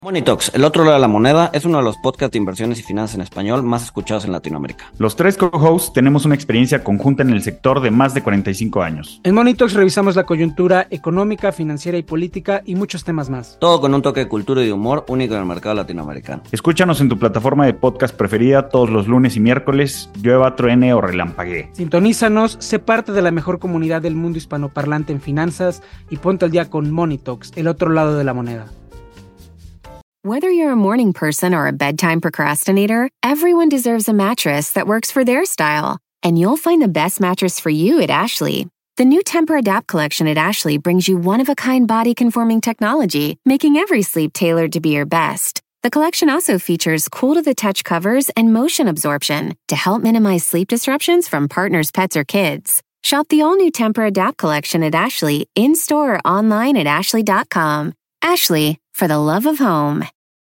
Money Talks, el otro lado de la moneda, es uno de los podcasts de inversiones y finanzas en español más escuchados en Latinoamérica. Los tres co-hosts tenemos una experiencia conjunta en el sector de más de 45 años. En Money Talks revisamos la coyuntura económica, financiera y política y muchos temas más. Todo con un toque de cultura y de humor único en el mercado latinoamericano. Escúchanos en tu plataforma de podcast preferida todos los lunes y miércoles, llueva, truene o relampaguee. Sintonízanos, sé parte de la mejor comunidad del mundo hispanoparlante en finanzas y ponte al día con Money Talks, el otro lado de la moneda. Whether you're a morning person or a bedtime procrastinator, everyone deserves a mattress that works for their style. And you'll find the best mattress for you at Ashley. The new Tempur-Adapt collection at Ashley brings you one-of-a-kind body-conforming technology, making every sleep tailored to be your best. The collection also features cool-to-the-touch covers and motion absorption to help minimize sleep disruptions from partners, pets, or kids. Shop the all-new Tempur-Adapt collection at Ashley, in-store or online at ashley.com. Ashley, for the love of home.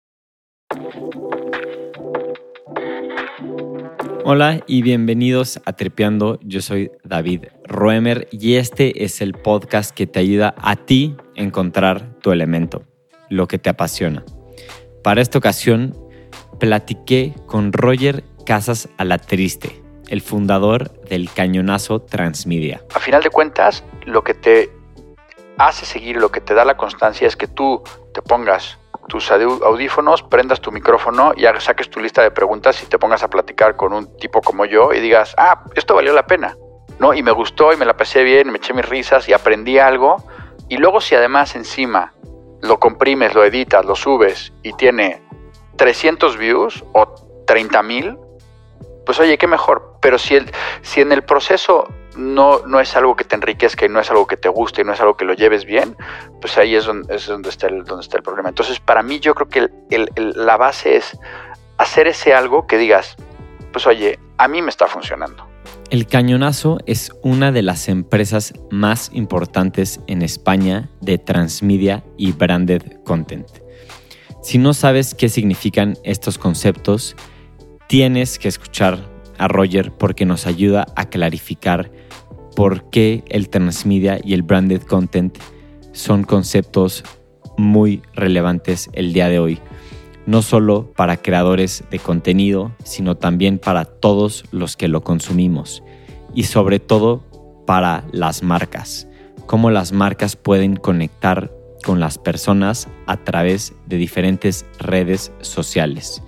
Hola y bienvenidos a Tripeando. Yo soy David Roemer y este es el podcast que te ayuda a ti a encontrar tu elemento, lo que te apasiona. Para esta ocasión, platiqué con Roger Casas Alatriste, el fundador del Cañonazo Transmedia. A final de cuentas, lo que te hace seguir, lo que te da la constancia es que tú te pongas tus audífonos, prendas tu micrófono y saques tu lista de preguntas y te pongas a platicar con un tipo como yo y digas, esto valió la pena, ¿no? Y me gustó y me la pasé bien, me eché mis risas y aprendí algo. Y luego si además encima lo comprimes, lo editas, lo subes y tiene 300 views o 30,000, pues oye, qué mejor. Pero si en el proceso no es algo que te enriquezca y no es algo que te guste y no es algo que lo lleves bien, pues ahí es donde está el problema. Entonces, para mí, yo creo que la base es hacer ese algo que digas, pues oye, a mí me está funcionando. El Cañonazo es una de las empresas más importantes en España de transmedia y branded content. Si no sabes qué significan estos conceptos, tienes que escuchar a Roger porque nos ayuda a clarificar por qué el transmedia y el branded content son conceptos muy relevantes el día de hoy. No solo para creadores de contenido, sino también para todos los que lo consumimos. Y sobre todo para las marcas. Cómo las marcas pueden conectar con las personas a través de diferentes redes sociales.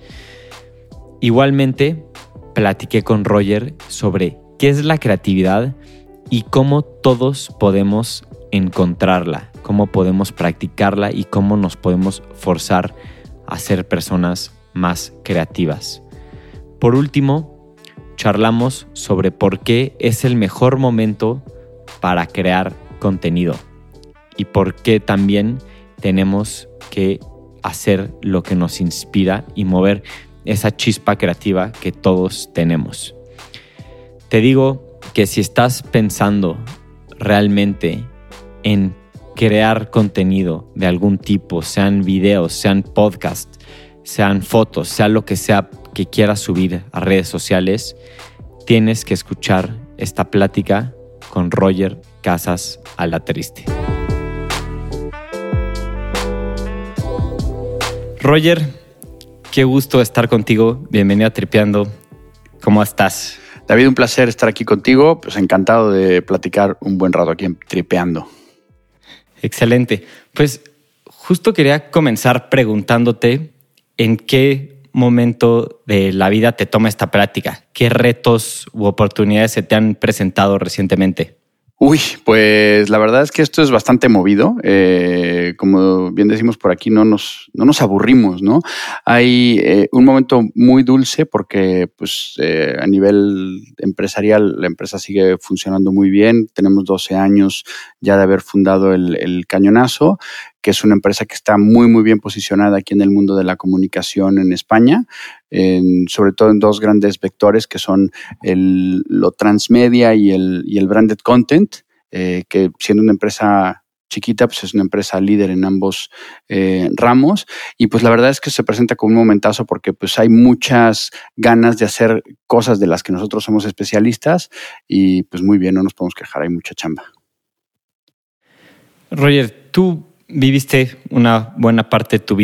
Igualmente, platiqué con Roger sobre qué es la creatividad y cómo todos podemos encontrarla, cómo podemos practicarla y cómo nos podemos forzar a ser personas más creativas. Por último, charlamos sobre por qué es el mejor momento para crear contenido y por qué también tenemos que hacer lo que nos inspira y mover esa chispa creativa que todos tenemos. Te digo que si estás pensando realmente en crear contenido de algún tipo, sean videos, sean podcasts, sean fotos, sea lo que sea que quieras subir a redes sociales, tienes que escuchar esta plática con Roger Casas Alatriste. Roger, qué gusto estar contigo. Bienvenido a Tripeando. ¿Cómo estás? David, un placer estar aquí contigo. Pues encantado de platicar un buen rato aquí en Tripeando. Excelente. Pues justo quería comenzar preguntándote en qué momento de la vida te toma esta plática. ¿Qué retos u oportunidades se te han presentado recientemente? Pues la verdad es que esto es bastante movido. Como bien decimos por aquí, no nos aburrimos, ¿no? Hay un momento muy dulce porque pues, a nivel empresarial la empresa sigue funcionando muy bien. Tenemos 12 años ya de haber fundado el Cañonazo, que es una empresa que está muy, muy bien posicionada aquí en el mundo de la comunicación en España, sobre todo en dos grandes vectores que son lo transmedia y el branded content, que siendo una empresa chiquita, pues es una empresa líder en ambos ramos. Y pues la verdad es que se presenta como un momentazo porque pues hay muchas ganas de hacer cosas de las que nosotros somos especialistas y pues muy bien, no nos podemos quejar, hay mucha chamba. Roger, tú viviste una buena parte de tu vida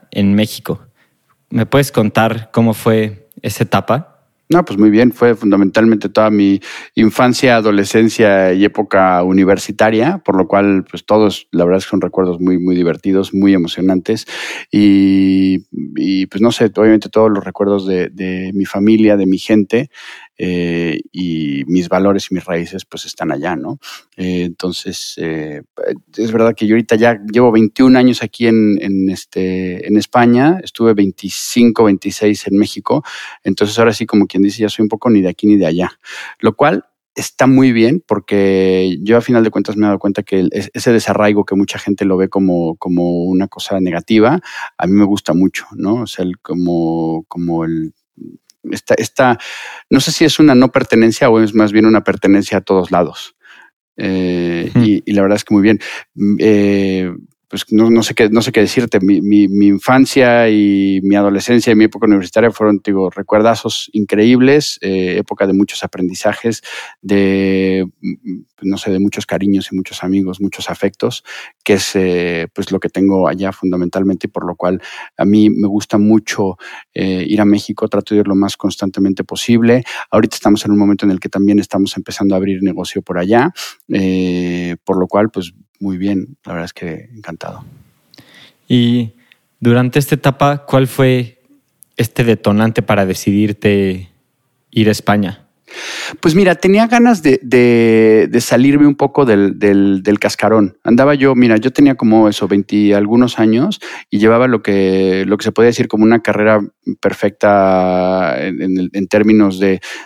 en México. ¿Me puedes contar cómo fue esa etapa? No, pues muy bien. Fue fundamentalmente toda mi infancia, adolescencia y época universitaria, por lo cual, pues todos, la verdad es que son recuerdos muy, muy divertidos, muy emocionantes. Y pues no sé, obviamente todos los recuerdos de mi familia, de mi gente, y mis valores y mis raíces, pues están allá, ¿no? Entonces, es verdad que yo ahorita ya llevo 21 años aquí en España, estuve 25, 26 en México, entonces ahora sí, como quien dice, ya soy un poco ni de aquí ni de allá, lo cual está muy bien porque yo a final de cuentas me he dado cuenta que ese desarraigo que mucha gente lo ve como una cosa negativa, a mí me gusta mucho, ¿no? O sea, como el no sé si es una no pertenencia o es más bien una pertenencia a todos lados. Y la verdad es que muy bien. Pues no sé qué decirte. Mi infancia y mi adolescencia y mi época universitaria fueron, digo, recuerdazos increíbles, época de muchos aprendizajes, de muchos cariños y muchos amigos, muchos afectos, que es pues lo que tengo allá fundamentalmente y por lo cual a mí me gusta mucho ir a México. Trato de ir lo más constantemente posible. Ahorita estamos en un momento en el que también estamos empezando a abrir negocio por allá, por lo cual, pues, muy bien, la verdad es que encantado. Y durante esta etapa, ¿cuál fue este detonante para decidirte ir a España? Pues mira, tenía ganas de salirme un poco del cascarón. Andaba yo tenía como 20 algunos años y llevaba lo que se podía decir como una carrera perfecta en términos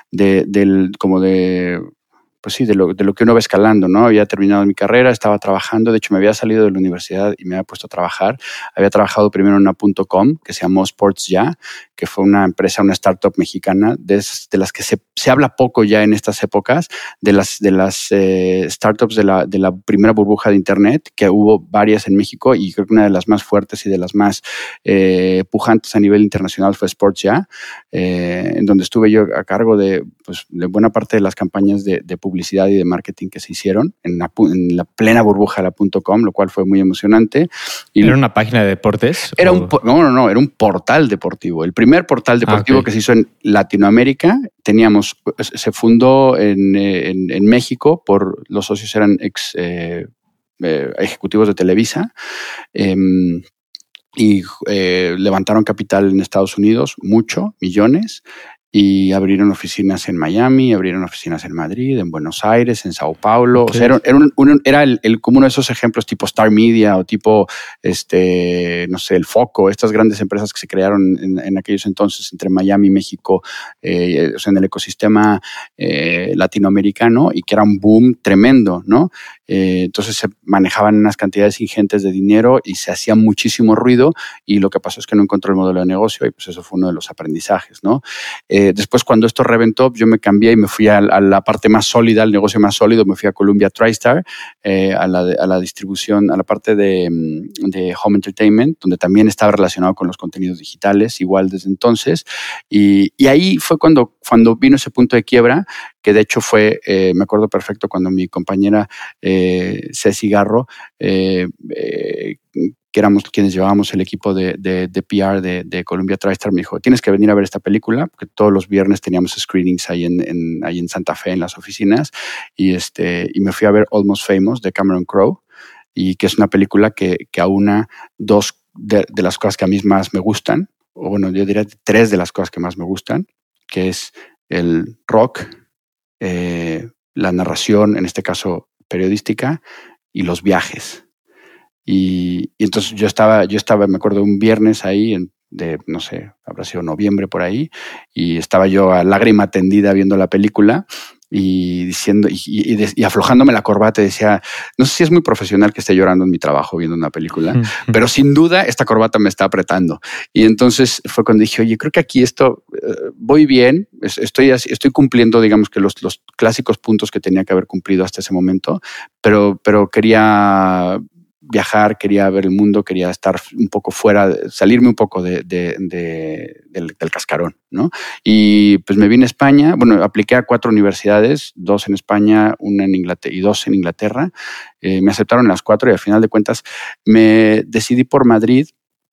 pues sí, de lo que uno va escalando, ¿no? Había terminado mi carrera, estaba trabajando, de hecho me había salido de la universidad y me había puesto a trabajar. Había trabajado primero en una .com que se llamó Sports Ya, que fue una empresa, una startup mexicana, de las que se habla poco ya en estas épocas, de las startups de la primera burbuja de Internet, que hubo varias en México y creo que una de las más fuertes y de las más pujantes a nivel internacional fue Sports Ya, en donde estuve yo a cargo de buena parte de las campañas de publicidad y de marketing que se hicieron en la plena burbuja de la .com, lo cual fue muy emocionante. Y ¿Era una página de deportes? Era no, era un portal deportivo. El primer portal deportivo que se hizo en Latinoamérica. Se fundó en México los socios eran ejecutivos de Televisa. Y levantaron capital en Estados Unidos, millones, y abrieron oficinas en Miami, abrieron oficinas en Madrid, en Buenos Aires, en Sao Paulo. Okay. O sea, era como uno de esos ejemplos tipo Star Media o tipo, El Foco, estas grandes empresas que se crearon en aquellos entonces entre Miami y México, en el ecosistema latinoamericano, y que era un boom tremendo, ¿no? Entonces se manejaban unas cantidades ingentes de dinero y se hacía muchísimo ruido, y lo que pasó es que no encontró el modelo de negocio, y pues eso fue uno de los aprendizajes, ¿no? Después, cuando esto reventó, yo me cambié y me fui a la parte más sólida, al negocio más sólido. Me fui a Columbia TriStar, a la distribución, a la parte de Home Entertainment, donde también estaba relacionado con los contenidos digitales, igual desde entonces. Y ahí fue cuando vino ese punto de quiebra, que de hecho fue, me acuerdo perfecto, cuando mi compañera Ceci Garro, que éramos quienes llevábamos el equipo de PR de Columbia TriStar, me dijo: tienes que venir a ver esta película, porque todos los viernes teníamos screenings ahí en Santa Fe, en las oficinas, y me fui a ver Almost Famous de Cameron Crowe, y que es una película que aúna dos de las cosas que a mí más me gustan, o bueno, yo diría 3 de las cosas que más me gustan, que es el rock, la narración, en este caso periodística, y los viajes. Y entonces yo estaba, me acuerdo, un viernes ahí, no sé, habrá sido noviembre por ahí, y estaba yo a lágrima tendida viendo la película y diciendo, y aflojándome la corbata, y decía: no sé si es muy profesional que esté llorando en mi trabajo viendo una película, pero sin duda esta corbata me está apretando. Y entonces fue cuando dije: oye, creo que aquí voy bien, estoy cumpliendo, digamos, que los clásicos puntos que tenía que haber cumplido hasta ese momento, pero quería viajar, quería ver el mundo, quería estar un poco fuera, salirme un poco del cascarón, ¿no? Y pues me vine a España. Bueno, apliqué a 4 universidades, 2 en España, 1 en Inglaterra y 2 en Inglaterra. Me aceptaron las 4 y al final de cuentas me decidí por Madrid,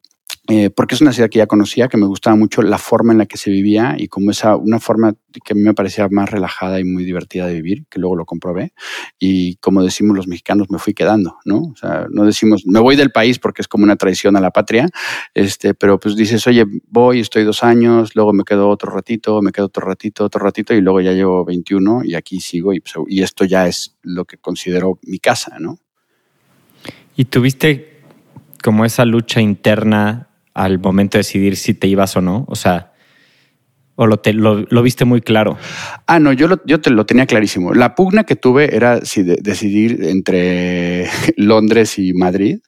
porque es una ciudad que ya conocía, que me gustaba mucho la forma en la que se vivía y como una forma que a mí me parecía más relajada y muy divertida de vivir, que luego lo comprobé. Y como decimos los mexicanos, me fui quedando, ¿no? O sea, no decimos, me voy del país porque es como una traición a la patria, pero pues dices, oye, voy, estoy 2 años, luego me quedo otro ratito, y luego ya llevo 21 y aquí sigo y esto ya es lo que considero mi casa, ¿no? ¿Y tuviste como esa lucha interna al momento de decidir si te ibas o no? O sea, ¿o lo viste muy claro? No, yo te lo tenía clarísimo. La pugna que tuve era decidir entre Londres y Madrid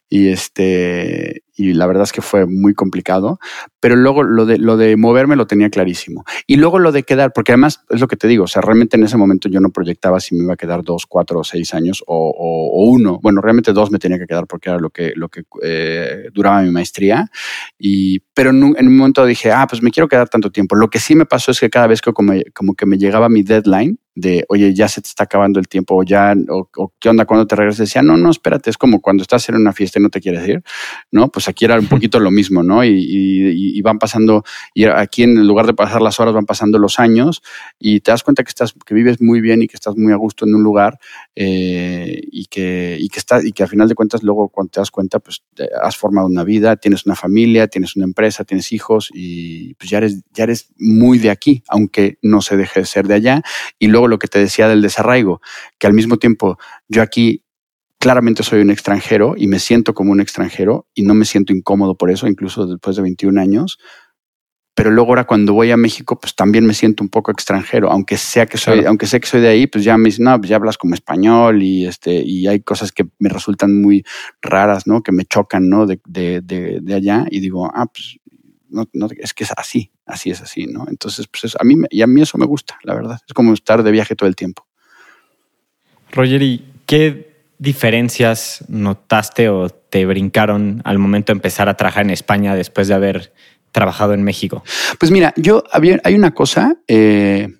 y la verdad es que fue muy complicado, pero luego lo de moverme lo tenía clarísimo. Y luego lo de quedar, porque además es lo que te digo, o sea, realmente en ese momento yo no proyectaba si me iba a quedar 2, 4 o 6 años o 1. Bueno, realmente 2 me tenía que quedar porque era lo que duraba mi maestría. Pero en un momento dije, pues me quiero quedar tanto tiempo. Lo que sí me pasó es que cada vez que como que me llegaba mi deadline de, oye, ya se te está acabando el tiempo, o qué onda, cuando te regresas, decía, no, espérate, es como cuando estás en una fiesta y no te quieres ir, ¿no? Pues aquí era un poquito lo mismo, ¿no? Y van pasando, y aquí en lugar de pasar las horas, van pasando los años y te das cuenta que vives muy bien y que estás muy a gusto en un lugar y que al final de cuentas luego cuando te das cuenta, pues has formado una vida, tienes una familia, tienes una empresa, tienes hijos y pues ya eres muy de aquí, aunque no se deje de ser de allá. Y luego lo que te decía del desarraigo, que al mismo tiempo yo aquí claramente soy un extranjero y me siento como un extranjero y no me siento incómodo por eso, incluso después de 21 años. Pero luego ahora cuando voy a México, pues también me siento un poco extranjero, aunque sé que soy de ahí, pues ya me dicen, no, pues ya hablas como español y hay cosas que me resultan muy raras, ¿no? Que me chocan, ¿no? De allá y digo, pues no, es que es así es así, ¿no? Entonces, pues a mí eso me gusta, la verdad. Es como estar de viaje todo el tiempo. Roger, ¿y qué diferencias notaste o te brincaron al momento de empezar a trabajar en España después de haber trabajado en México? Pues mira, hay una cosa que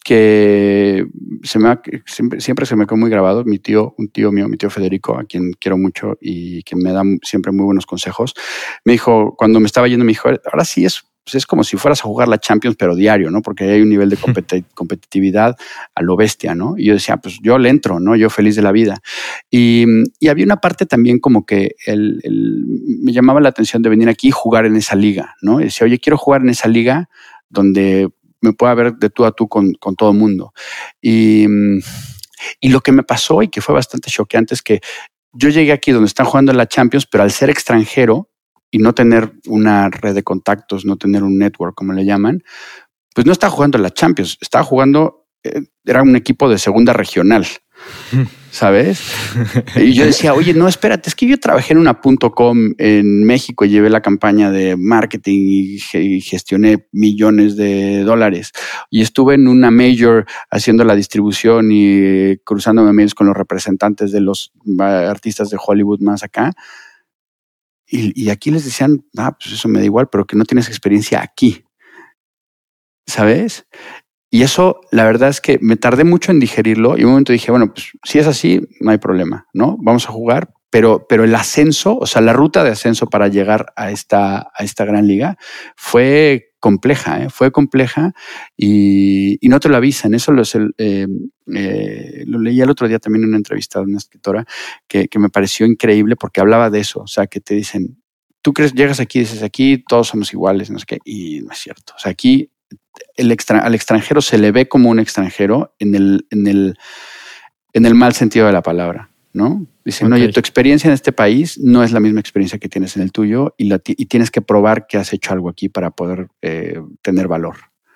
siempre se me quedó muy grabado. Un tío mío, mi tío Federico, a quien quiero mucho y que me da siempre muy buenos consejos, me dijo, cuando me estaba yendo, me dijo, ahora sí es como si fueras a jugar la Champions, pero diario, ¿no? Porque hay un nivel de competitividad a lo bestia, ¿no? Y yo decía, pues yo le entro, ¿no? Yo feliz de la vida. Y había una parte también como que me llamaba la atención de venir aquí y jugar en esa liga, ¿no? Y decía, oye, quiero jugar en esa liga donde me pueda ver de tú a tú con todo el mundo. Y lo que me pasó y que fue bastante choqueante es que yo llegué aquí donde están jugando la Champions, pero al ser extranjero y no tener una red de contactos, no tener un network, como le llaman, pues no estaba jugando la Champions, estaba jugando, era un equipo de segunda regional, ¿sabes? Y yo decía, oye, no, espérate, es que yo trabajé en una .com en México y llevé la campaña de marketing y gestioné millones de dólares. Y estuve en una major haciendo la distribución y cruzándome mails con los representantes de los artistas de Hollywood más acá. Y aquí les decían, pues eso me da igual, pero que no tienes experiencia aquí, ¿sabes? Y eso, la verdad es que me tardé mucho en digerirlo y en un momento dije, bueno, pues si es así, no hay problema, ¿no? Vamos a jugar, pero el ascenso, o sea, la ruta de ascenso para llegar a esta gran liga fue compleja, y no te lo avisan. Eso lo leí el otro día también en una entrevista de una escritora que me pareció increíble porque hablaba de eso, o sea, que te dicen, tú llegas aquí, dices, aquí todos somos iguales, no sé qué, y no es cierto. O sea, aquí al extranjero se le ve como un extranjero en el mal sentido de la palabra, ¿no? Dicen, oye, tu experiencia en este país no es la misma experiencia que tienes en el tuyo y tienes que probar que has hecho algo aquí para poder tener valor.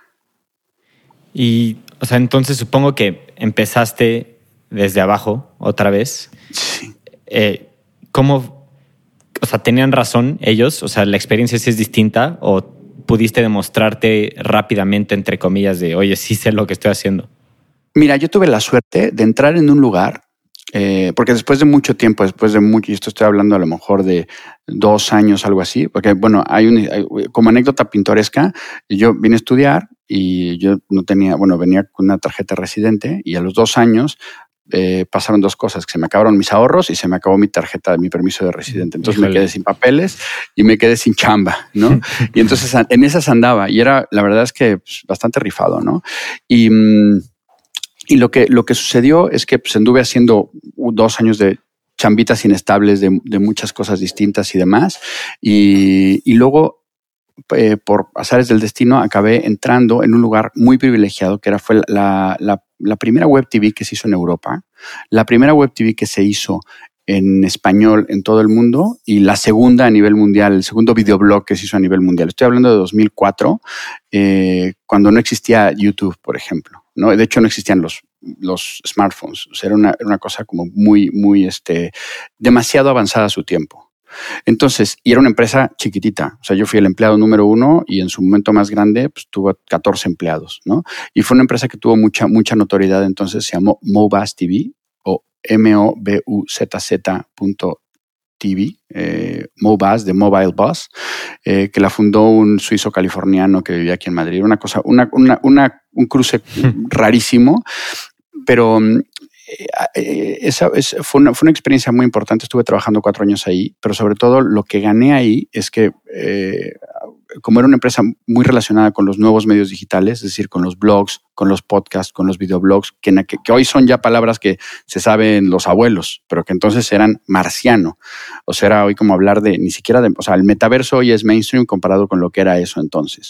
Y, o sea, entonces supongo que empezaste desde abajo otra vez. Sí. ¿Cómo? O sea, ¿tenían razón ellos? O sea, ¿la experiencia sí es distinta o pudiste demostrarte rápidamente, entre comillas, de, oye, sí sé lo que estoy haciendo? Mira, yo tuve la suerte de entrar en un lugar, porque después de mucho tiempo, y esto estoy hablando a lo mejor de 2 años, algo así, porque bueno, como anécdota pintoresca, yo vine a estudiar y yo venía con una tarjeta residente y a los 2 años pasaron dos cosas, que se me acabaron mis ahorros y se me acabó mi tarjeta de mi permiso de residente. Entonces me quedé sin papeles y me quedé sin chamba, ¿no? Y entonces en esas andaba y era, la verdad es que pues, bastante rifado, ¿no? Y lo que sucedió es que pues, anduve haciendo 2 años de chambitas inestables de muchas cosas distintas y demás. Y luego, por azares del destino, acabé entrando en un lugar muy privilegiado, que fue la primera web TV que se hizo en Europa, la primera web TV que se hizo en español en todo el mundo y la segunda a nivel mundial, el segundo videoblog que se hizo a nivel mundial. Estoy hablando de 2004, cuando no existía YouTube, por ejemplo, ¿no? De hecho, no existían los smartphones. O sea, era una cosa como muy, muy, demasiado avanzada a su tiempo. Entonces, y era una empresa chiquitita. O sea, yo fui el empleado número 1 y en su momento más grande, pues tuvo 14 empleados, ¿no? Y fue una empresa que tuvo mucha notoriedad. Entonces se llamó Mobuzz TV o MOBUZZ.TV, Mobuzz, de Mobile Buzz, que la fundó un suizo californiano que vivía aquí en Madrid. Una cosa, un cruce rarísimo, pero fue una experiencia muy importante. Estuve trabajando 4 años ahí, pero sobre todo lo que gané ahí es que como era una empresa muy relacionada con los nuevos medios digitales, es decir, con los blogs, con los podcasts, con los videoblogs, que hoy son ya palabras que se saben los abuelos, pero que entonces eran marciano. O sea, era hoy como hablar de, ni siquiera de, o sea, el metaverso hoy es mainstream comparado con lo que era eso entonces.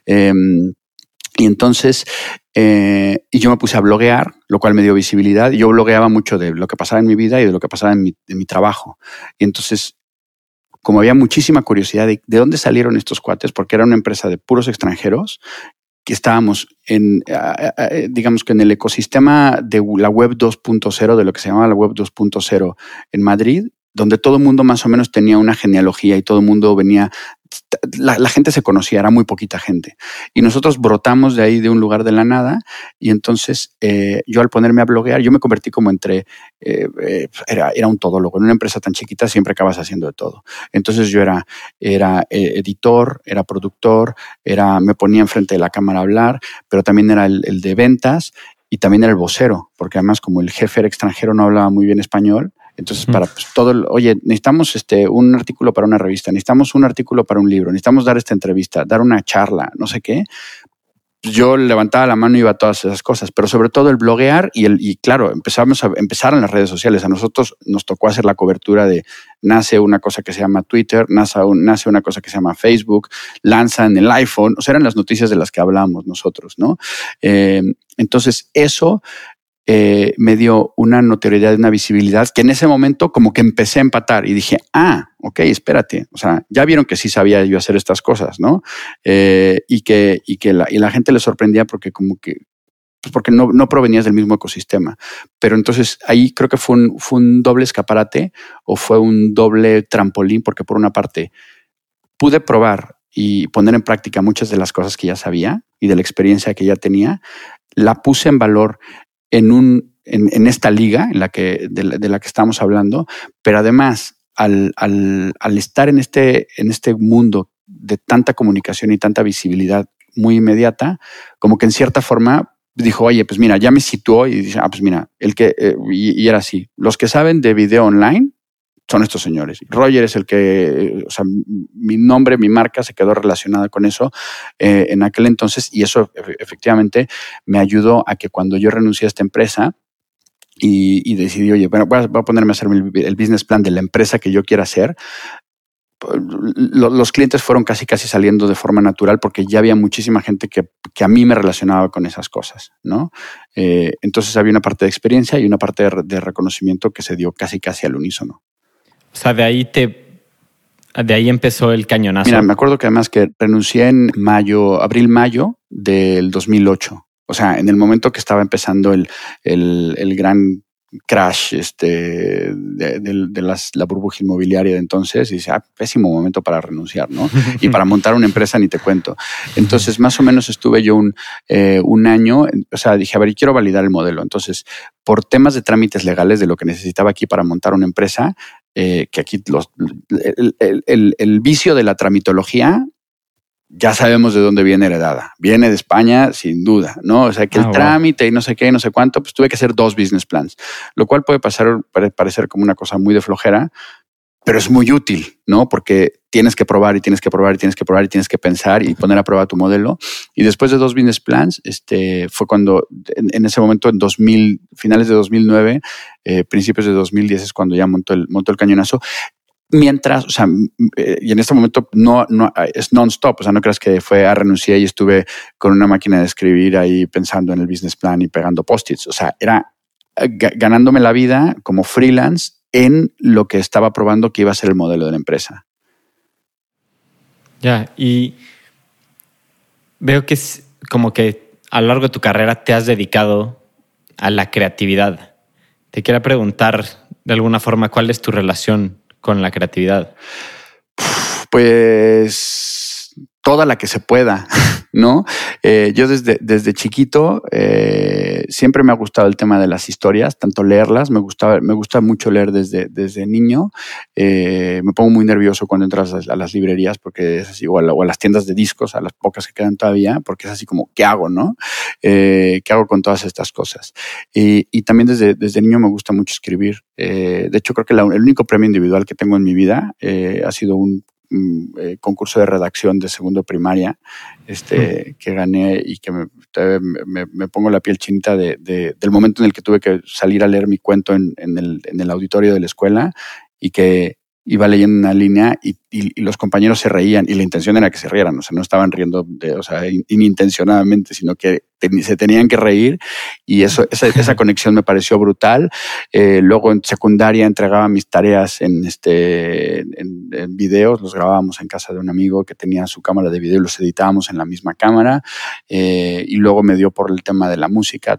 Y entonces, y yo me puse a bloguear, lo cual me dio visibilidad. Y yo blogueaba mucho de lo que pasaba en mi vida y de lo que pasaba en mi trabajo. Y entonces, como había muchísima curiosidad de dónde salieron estos cuates, porque era una empresa de puros extranjeros, que estábamos digamos que en el ecosistema de la web 2.0, de lo que se llamaba la web 2.0 en Madrid, donde todo el mundo más o menos tenía una genealogía y todo el mundo venía, la gente se conocía, era muy poquita gente. Y nosotros brotamos de ahí, de un lugar de la nada, y entonces yo al ponerme a bloguear, yo me convertí como era un todólogo. En una empresa tan chiquita siempre acabas haciendo de todo. Entonces yo era editor, era productor, me ponía enfrente de la cámara a hablar, pero también era el de ventas y también era el vocero, porque además como el jefe era extranjero no hablaba muy bien español. Entonces, para pues, oye, necesitamos un artículo para una revista, necesitamos un artículo para un libro, necesitamos dar esta entrevista, dar una charla, no sé qué. Yo levantaba la mano y iba a todas esas cosas, pero sobre todo el bloguear y claro, empezaron las redes sociales. A nosotros nos tocó hacer la cobertura de nace una cosa que se llama Twitter, nace una cosa que se llama Facebook, lanzan el iPhone, o sea, eran las noticias de las que hablamos nosotros, ¿no? Entonces, eso me dio una notoriedad, una visibilidad que en ese momento como que empecé a empatar y dije, ok, espérate, o sea, ya vieron que sí sabía yo hacer estas cosas, ¿no? Y que la gente le sorprendía porque como que, pues porque no provenías del mismo ecosistema. Pero entonces ahí creo que fue un doble escaparate o fue un doble trampolín, porque por una parte pude probar y poner en práctica muchas de las cosas que ya sabía y de la experiencia que ya tenía, la puse en valor en esta liga de la que estamos hablando, pero además al estar en este mundo de tanta comunicación y tanta visibilidad muy inmediata, como que en cierta forma dijo, oye, pues mira, ya me situó y dice, pues mira, y era así, los que saben de video online son estos señores. Roger es el que, o sea, mi nombre, mi marca se quedó relacionada con eso en aquel entonces, y eso efectivamente me ayudó a que cuando yo renuncié a esta empresa y decidí, oye, bueno, voy a ponerme a hacer el business plan de la empresa que yo quiera hacer, los clientes fueron casi saliendo de forma natural porque ya había muchísima gente que a mí me relacionaba con esas cosas, ¿no? Entonces había una parte de experiencia y una parte de reconocimiento que se dio casi al unísono. O sea, de ahí empezó el cañonazo. Mira, me acuerdo que además que renuncié en abril-mayo del 2008. O sea, en el momento que estaba empezando el gran crash de la burbuja inmobiliaria de entonces, y dice, pésimo momento para renunciar, ¿no? Y para montar una empresa ni te cuento. Entonces, más o menos estuve yo un año, o sea, dije, a ver, quiero validar el modelo. Entonces, por temas de trámites legales de lo que necesitaba aquí para montar una empresa, que aquí el vicio de la tramitología ya sabemos de dónde viene heredada. Viene de España, sin duda, ¿no? O sea, que el trámite y no sé qué, no sé cuánto, pues tuve que hacer 2 business plans, lo cual puede parecer como una cosa muy de flojera, pero es muy útil, ¿no? Porque tienes que probar y tienes que probar y tienes que probar y tienes que pensar y poner a prueba tu modelo. Y después de 2 business plans, fue cuando, en ese momento, en finales de 2009, principios de 2010 es cuando ya montó el cañonazo. Mientras, o sea, y en este momento no es non-stop, o sea, no creas que renuncié y estuve con una máquina de escribir ahí pensando en el business plan y pegando post-its. O sea, era ganándome la vida como freelance en lo que estaba probando que iba a ser el modelo de la empresa. Ya, y veo que es como que a lo largo de tu carrera te has dedicado a la creatividad. Te quiero preguntar de alguna forma cuál es tu relación con la creatividad. Pues toda la que se pueda, ¿no? Yo desde chiquito siempre me ha gustado el tema de las historias, tanto leerlas, me gusta mucho leer desde niño. Me pongo muy nervioso cuando entras a las librerías porque es así, o a las tiendas de discos, a las pocas que quedan todavía, porque es así como, ¿qué hago, no? ¿Qué hago con todas estas cosas? Y también desde niño me gusta mucho escribir. De hecho, creo que el único premio individual que tengo en mi vida ha sido un concurso de redacción de segundo de primaria que gané y que me pongo la piel chinita del momento en el que tuve que salir a leer mi cuento en el auditorio de la escuela y que iba leyendo una línea y los compañeros se reían y la intención era que se rieran, o sea, no estaban riendo inintencionadamente, sino que se tenían que reír y esa conexión me pareció brutal. Luego en secundaria entregaba mis tareas en videos, los grabábamos en casa de un amigo que tenía su cámara de video y los editábamos en la misma cámara. Y luego me dio por el tema de la música.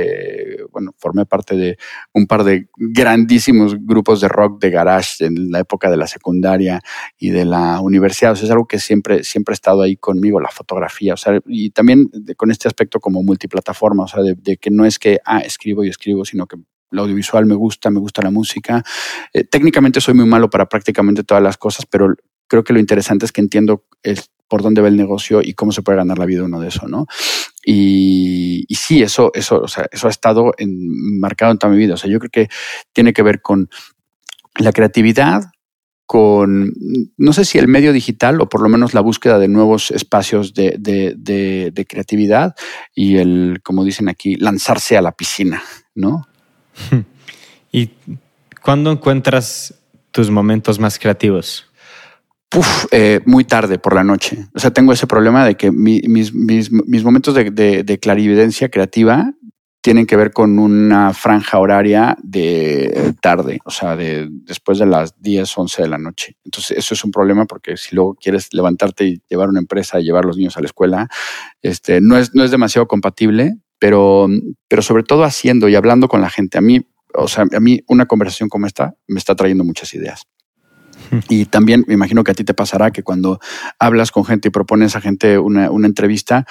Formé parte de un par de grandísimos grupos de rock de garage en la época de la secundaria y de la universidad. O sea, es algo que siempre ha estado ahí conmigo, la fotografía. O sea, y también con este aspecto como multiplataforma, o sea, de que no es que escribo, sino que el audiovisual me gusta la música. Técnicamente soy muy malo para prácticamente todas las cosas, pero creo que lo interesante es que entiendo por dónde va el negocio y cómo se puede ganar la vida uno de eso, ¿no? Y sí, eso ha estado marcado en toda mi vida. O sea, yo creo que tiene que ver con la creatividad, con, no sé si el medio digital o por lo menos la búsqueda de nuevos espacios de creatividad y como dicen aquí, lanzarse a la piscina, ¿no? ¿Y cuándo encuentras tus momentos más creativos? Muy tarde por la noche. O sea, tengo ese problema de que mis momentos de clarividencia creativa tienen que ver con una franja horaria de tarde, o sea, después de las 10, 11 de la noche. Entonces, eso es un problema porque si luego quieres levantarte y llevar una empresa y llevar a los niños a la escuela, no es demasiado compatible, pero sobre todo haciendo y hablando con la gente. A mí una conversación como esta me está trayendo muchas ideas. Y también me imagino que a ti te pasará que cuando hablas con gente y propones a gente una entrevista,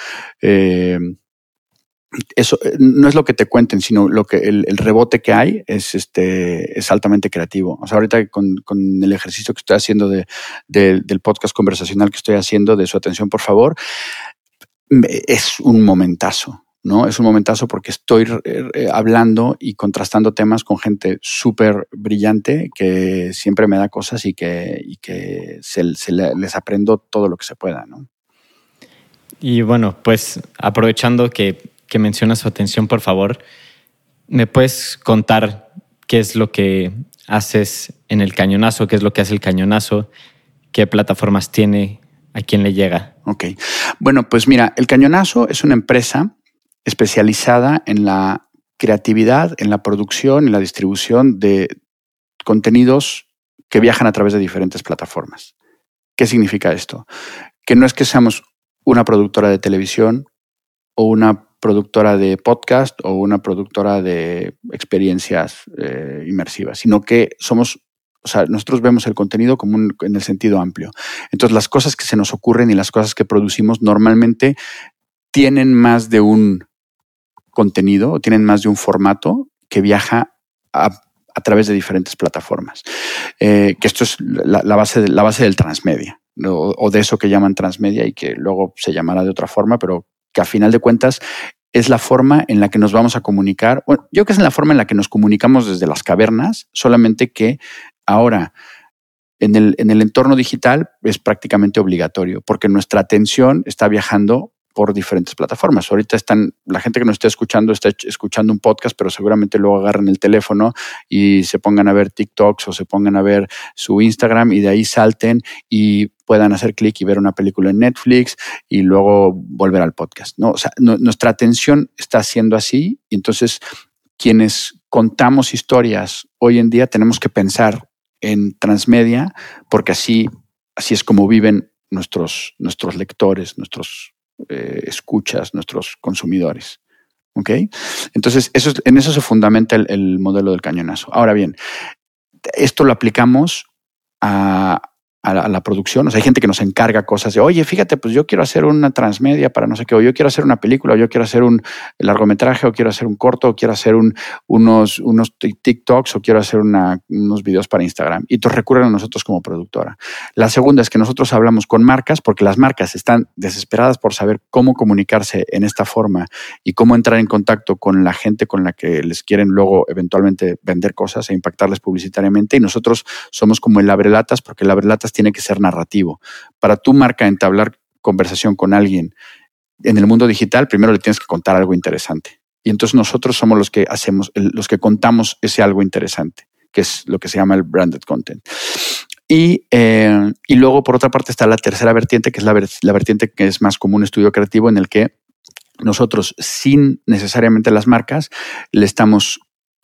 eso no es lo que te cuenten, sino lo que el rebote que hay es altamente creativo. O sea, ahorita con el ejercicio que estoy haciendo del podcast conversacional que estoy haciendo de su atención, por favor, es un momentazo, ¿no? Es un momentazo porque estoy hablando y contrastando temas con gente súper brillante que siempre me da cosas y que les aprendo todo lo que se pueda, ¿no? Y bueno, pues aprovechando que mencionas su atención, por favor, ¿me puedes contar qué es lo que haces en el Cañonazo? ¿Qué es lo que hace el Cañonazo? ¿Qué plataformas tiene? ¿A quién le llega? Ok. Bueno, pues mira, el Cañonazo es una empresa especializada en la creatividad, en la producción, en la distribución de contenidos que viajan a través de diferentes plataformas. ¿Qué significa esto? Que no es que seamos una productora de televisión o una productora de podcast o una productora de experiencias inmersivas, sino que nosotros vemos el contenido como en el sentido amplio. Entonces, las cosas que se nos ocurren y las cosas que producimos normalmente tienen más de un contenido o tienen más de un formato que viaja a través de diferentes plataformas. Que esto es la base del transmedia, o de eso que llaman transmedia y que luego se llamará de otra forma, pero que a final de cuentas es la forma en la que nos vamos a comunicar. Bueno, yo creo que es la forma en la que nos comunicamos desde las cavernas, solamente que ahora en el entorno digital es prácticamente obligatorio, porque nuestra atención está viajando por diferentes plataformas. Ahorita la gente que nos está escuchando un podcast, pero seguramente luego agarran el teléfono y se pongan a ver TikToks o se pongan a ver su Instagram y de ahí salten y puedan hacer clic y ver una película en Netflix y luego volver al podcast, ¿no? O sea, nuestra atención está siendo así y entonces quienes contamos historias hoy en día tenemos que pensar en transmedia porque así es como viven nuestros lectores, nuestros escuchas, nuestros consumidores. ¿Ok? Entonces, en eso se fundamenta el modelo del cañonazo. Ahora bien, esto lo aplicamos a la producción. O sea, hay gente que nos encarga cosas de, oye, fíjate, pues yo quiero hacer una transmedia para no sé qué, o yo quiero hacer una película, o yo quiero hacer un largometraje, o quiero hacer un corto, o quiero hacer unos TikToks, o quiero hacer unos videos para Instagram. Y entonces recurren a nosotros como productora. La segunda es que nosotros hablamos con marcas, porque las marcas están desesperadas por saber cómo comunicarse en esta forma y cómo entrar en contacto con la gente con la que les quieren luego eventualmente vender cosas e impactarles publicitariamente. Y nosotros somos como el abrelatas, porque el abrelatas tiene que ser narrativo. Para tu marca entablar conversación con alguien en el mundo digital, primero le tienes que contar algo interesante. Y entonces nosotros somos los que los que contamos ese algo interesante, que es lo que se llama el branded content. Y luego, por otra parte, está la tercera vertiente, que es la vertiente que es más como un estudio creativo en el que nosotros, sin necesariamente las marcas, le estamos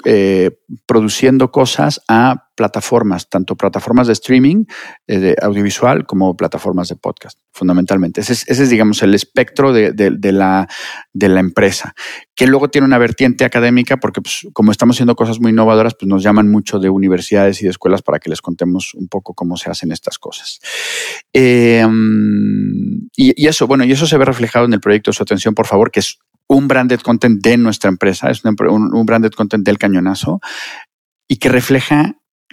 produciendo cosas a plataformas, tanto plataformas de streaming, de audiovisual, como plataformas de podcast, fundamentalmente. Ese es, digamos, el espectro de la empresa, que luego tiene una vertiente académica, porque pues, como estamos haciendo cosas muy innovadoras, pues nos llaman mucho de universidades y de escuelas para que les contemos un poco cómo se hacen estas cosas. Y eso se ve reflejado en el proyecto de Su Atención, por favor, que es un branded content de nuestra empresa, es un branded content del cañonazo y que refleja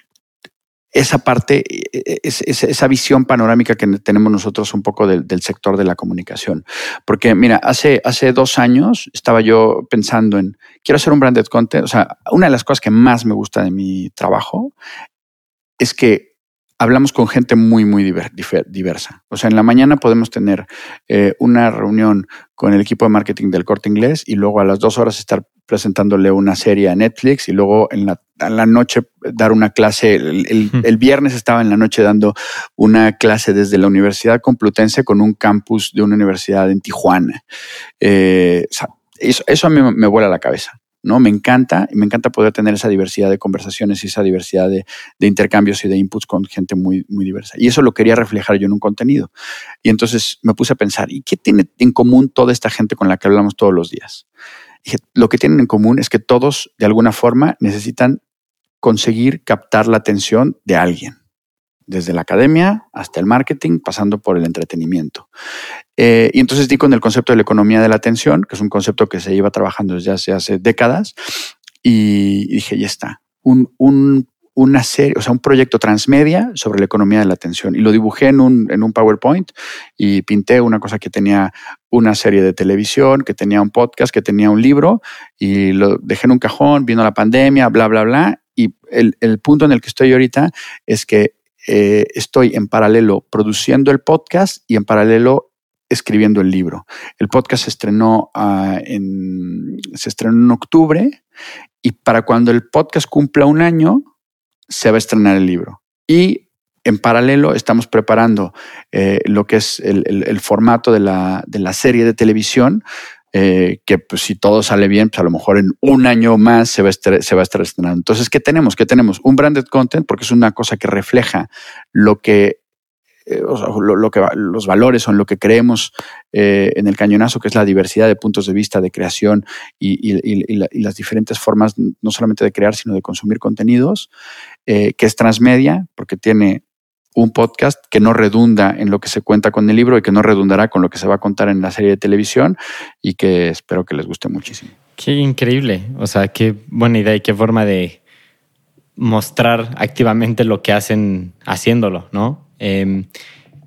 esa parte, esa visión panorámica que tenemos nosotros un poco del sector de la comunicación. Porque, mira, hace 2 años estaba yo pensando en, quiero hacer un branded content. O sea, una de las cosas que más me gusta de mi trabajo es que hablamos con gente muy, muy diversa. O sea, en la mañana podemos tener una reunión con el equipo de marketing del Corte Inglés y luego a las 2 horas estar presentándole una serie a Netflix y luego en la noche dar una clase. El viernes estaba en la noche dando una clase desde la Universidad Complutense con un campus de una universidad en Tijuana. O sea, eso a mí me vuela la cabeza, ¿no? Me encanta poder tener esa diversidad de conversaciones y esa diversidad de intercambios y de inputs con gente muy, muy diversa. Y eso lo quería reflejar yo en un contenido. Y entonces me puse a pensar, ¿y qué tiene en común toda esta gente con la que hablamos todos los días? Y lo que tienen en común es que todos, de alguna forma, necesitan conseguir captar la atención de alguien. Desde la academia hasta el marketing, pasando por el entretenimiento. Y entonces di con el concepto de la economía de la atención, que es un concepto que se lleva trabajando desde hace décadas, y dije, ya está, una serie, o sea, un proyecto transmedia sobre la economía de la atención. Y lo dibujé en un PowerPoint y pinté una cosa que tenía una serie de televisión, que tenía un podcast, que tenía un libro, y lo dejé en un cajón, vino la pandemia, bla, bla, bla. Y el punto en el que estoy ahorita es que estoy en paralelo produciendo el podcast y en paralelo escribiendo el libro. El podcast se estrenó en octubre y para cuando el podcast cumpla 1 año se va a estrenar el libro. Y en paralelo estamos preparando lo que es el formato de la serie de televisión, que pues, si todo sale bien, pues a lo mejor en 1 año más se va a estar estrenando. Entonces, ¿qué tenemos? Un branded content, porque es una cosa que refleja lo que los valores o en lo que creemos en el cañonazo, que es la diversidad de puntos de vista, de creación y las diferentes formas no solamente de crear, sino de consumir contenidos, que es transmedia, porque tiene un podcast que no redunda en lo que se cuenta con el libro y que no redundará con lo que se va a contar en la serie de televisión y que espero que les guste muchísimo. Qué increíble. O sea, qué buena idea y qué forma de mostrar activamente lo que hacen haciéndolo, ¿no?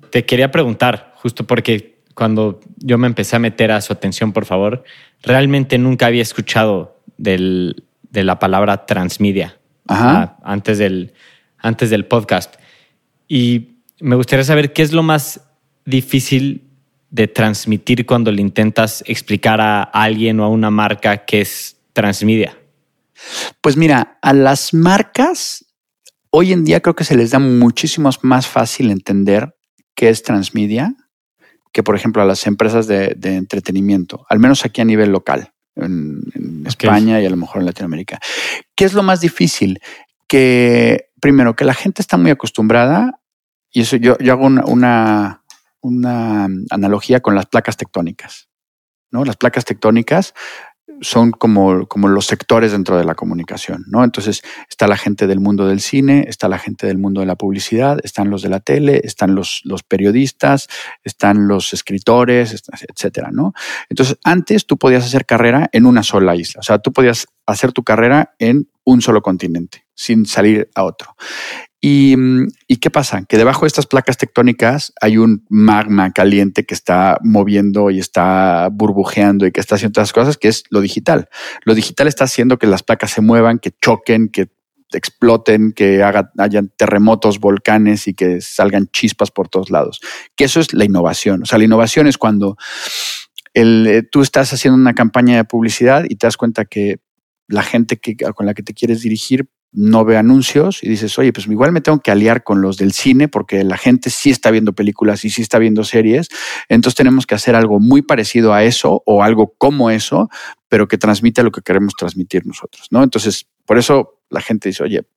te quería preguntar, justo porque cuando yo me empecé a meter a su atención, por favor, realmente nunca había escuchado de la palabra transmedia antes del podcast. Y me gustaría saber qué es lo más difícil de transmitir cuando le intentas explicar a alguien o a una marca qué es transmedia. Pues mira, a las marcas hoy en día creo que se les da muchísimo más fácil entender qué es transmedia que, por ejemplo, a las empresas de entretenimiento, al menos aquí a nivel local, en España y a lo mejor en Latinoamérica. ¿Qué es lo más difícil? Que primero, que la gente está muy acostumbrada, y eso yo hago una analogía con las placas tectónicas, ¿no? Las placas tectónicas son como los sectores dentro de la comunicación, ¿no? Entonces está la gente del mundo del cine, está la gente del mundo de la publicidad, están los de la tele, están los periodistas, están los escritores, etcétera, ¿no? Entonces antes tú podías hacer carrera en una sola isla, o sea, tú podías hacer tu carrera en un solo continente sin salir a otro. ¿Y qué pasa? Que debajo de estas placas tectónicas hay un magma caliente que está moviendo y está burbujeando y que está haciendo otras cosas, que es lo digital. Lo digital está haciendo que las placas se muevan, que choquen, que exploten, que hayan terremotos, volcanes y que salgan chispas por todos lados. Que eso es la innovación. O sea, la innovación es cuando tú estás haciendo una campaña de publicidad y te das cuenta que la gente con la que te quieres dirigir no ve anuncios y dices, oye, pues igual me tengo que aliar con los del cine porque la gente sí está viendo películas y sí está viendo series. Entonces tenemos que hacer algo muy parecido a eso o algo como eso, pero que transmita lo que queremos transmitir nosotros, ¿no? Entonces, por eso la gente dice, oye,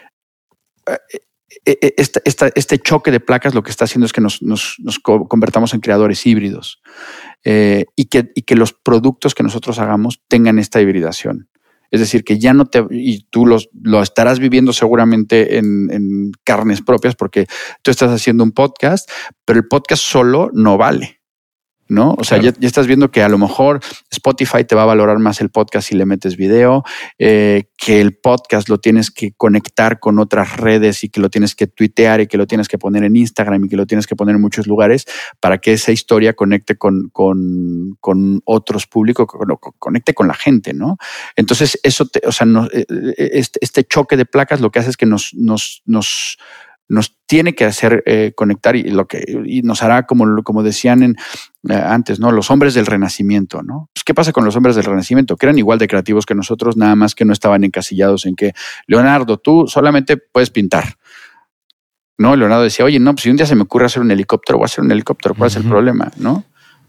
este choque de placas lo que está haciendo es que nos convertamos en creadores híbridos y que los productos que nosotros hagamos tengan esta hibridación. Es decir, que ya no y tú lo estarás viviendo seguramente en carnes propias porque tú estás haciendo un podcast, pero el podcast solo no vale, ¿no? O sea, claro. ya estás viendo que a lo mejor Spotify te va a valorar más el podcast si le metes video, que el podcast lo tienes que conectar con otras redes y que lo tienes que tuitear y que lo tienes que poner en Instagram y que lo tienes que poner en muchos lugares para que esa historia conecte con otros públicos, conecte con la gente, ¿no? Entonces, eso, este choque de placas lo que hace es que nos tiene que hacer conectar y nos hará, como decían antes, ¿no? Los hombres del Renacimiento, ¿no? Pues, ¿qué pasa con los hombres del Renacimiento? Que eran igual de creativos que nosotros, nada más que no estaban encasillados en que, Leonardo, tú solamente puedes pintar, ¿no? Leonardo decía, oye, no, pues si un día se me ocurre hacer un helicóptero, voy a hacer un helicóptero, ¿cuál es el problema, no?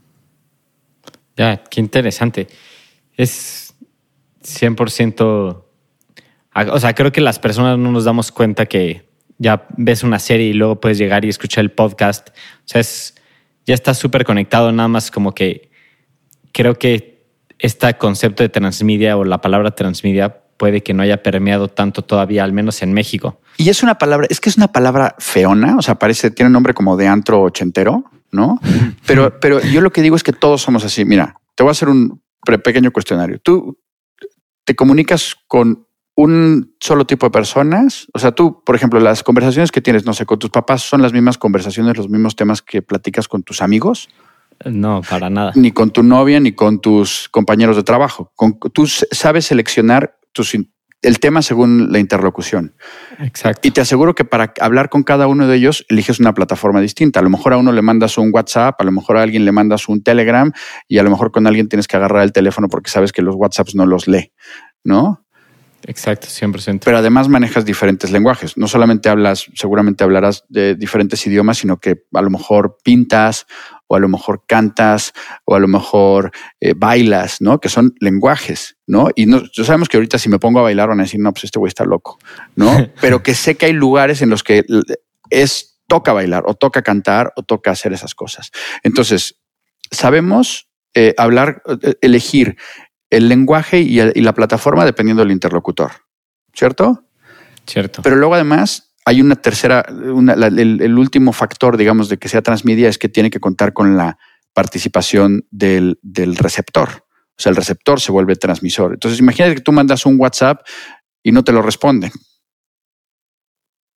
Ya, qué interesante. Es 100%... O sea, creo que las personas no nos damos cuenta que ya ves una serie y luego puedes llegar y escuchar el podcast. O sea, ya está súper conectado, nada más como que creo que este concepto de transmedia o la palabra transmedia puede que no haya permeado tanto todavía, al menos en México. Y es una palabra feona, o sea, tiene un nombre como de antro ochentero, ¿no? Pero yo lo que digo es que todos somos así. Mira, te voy a hacer un pequeño cuestionario. Tú te comunicas con un solo tipo de personas. O sea, tú, por ejemplo, las conversaciones que tienes, no sé, con tus papás son las mismas conversaciones, los mismos temas que platicas con tus amigos. No, para nada. Ni con tu novia, ni con tus compañeros de trabajo. Tú sabes seleccionar el tema según la interlocución. Exacto. Y te aseguro que para hablar con cada uno de ellos eliges una plataforma distinta. A lo mejor a uno le mandas un WhatsApp, a lo mejor a alguien le mandas un Telegram y a lo mejor con alguien tienes que agarrar el teléfono porque sabes que los WhatsApps no los lee, ¿no? Exacto, 100%. Pero además manejas diferentes lenguajes. No solamente seguramente hablarás de diferentes idiomas, sino que a lo mejor pintas o a lo mejor cantas o a lo mejor bailas, ¿no? Que son lenguajes, ¿no? Y ya sabemos que ahorita si me pongo a bailar van a decir, no, pues este güey está loco, ¿no? Pero que sé que hay lugares en los que toca bailar o toca cantar o toca hacer esas cosas. Entonces, sabemos elegir el lenguaje y la plataforma dependiendo del interlocutor, ¿cierto? Cierto. Pero luego además hay una tercera, el último factor, digamos, de que sea transmedia es que tiene que contar con la participación del receptor. O sea, el receptor se vuelve transmisor. Entonces, imagínate que tú mandas un WhatsApp y no te lo responden.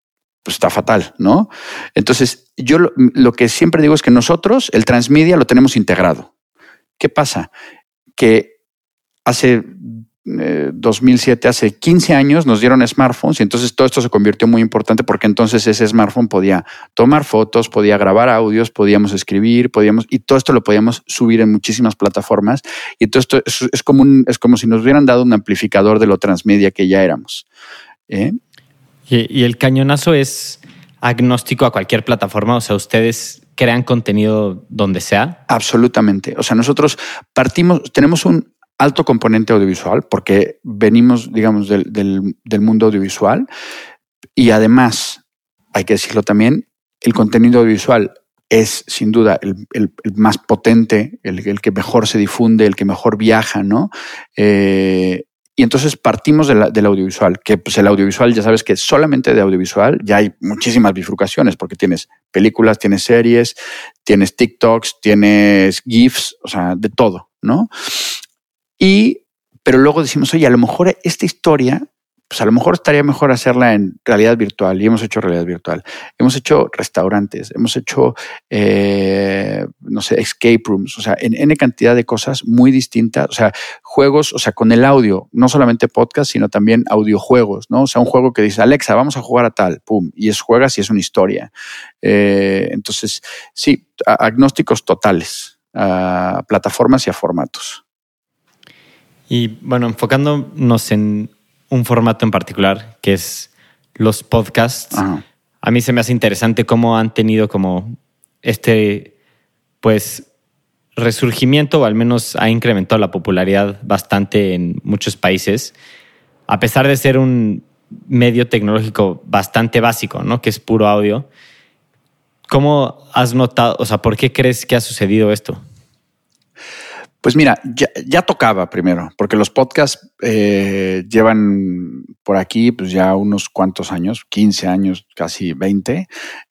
pues está fatal, ¿no? Entonces, yo lo que siempre digo es que nosotros, el transmedia, lo tenemos integrado. ¿Qué pasa? Que hace 2007, hace 15 años nos dieron smartphones y entonces todo esto se convirtió muy importante porque entonces ese smartphone podía tomar fotos, podía grabar audios, podíamos escribir, y todo esto lo podíamos subir en muchísimas plataformas y todo esto es como si nos hubieran dado un amplificador de lo transmedia que ya éramos. Y el cañonazo es agnóstico a cualquier plataforma, o sea, ustedes crean contenido donde sea. Absolutamente. O sea, nosotros tenemos un alto componente audiovisual porque venimos, digamos, del mundo audiovisual y además, hay que decirlo también, el contenido audiovisual es sin duda el más potente, el que mejor se difunde, el que mejor viaja, ¿no? Y entonces partimos del audiovisual, que pues el audiovisual ya sabes que solamente de audiovisual ya hay muchísimas bifurcaciones porque tienes películas, tienes series, tienes TikToks, tienes GIFs, o sea, de todo, ¿no? Pero luego decimos, oye, a lo mejor esta historia, pues a lo mejor estaría mejor hacerla en realidad virtual. Y hemos hecho realidad virtual. Hemos hecho restaurantes, hemos hecho, no sé, escape rooms, o sea, en N cantidad de cosas muy distintas. O sea, juegos, o sea, con el audio, no solamente podcast, sino también audiojuegos, ¿no? O sea, un juego que dice, Alexa, vamos a jugar a tal, pum, y juegas y es una historia. Entonces, sí, agnósticos totales a plataformas y a formatos. Y bueno, enfocándonos en un formato en particular, que es los podcasts, Ajá. A mí se me hace interesante cómo han tenido como pues, resurgimiento, o al menos ha incrementado la popularidad bastante en muchos países, a pesar de ser un medio tecnológico bastante básico, ¿no? Que es puro audio. ¿Cómo has notado, o sea, por qué crees que ha sucedido esto? Pues mira, ya tocaba primero, porque los podcasts llevan por aquí pues ya unos cuantos años, 15 años, casi 20.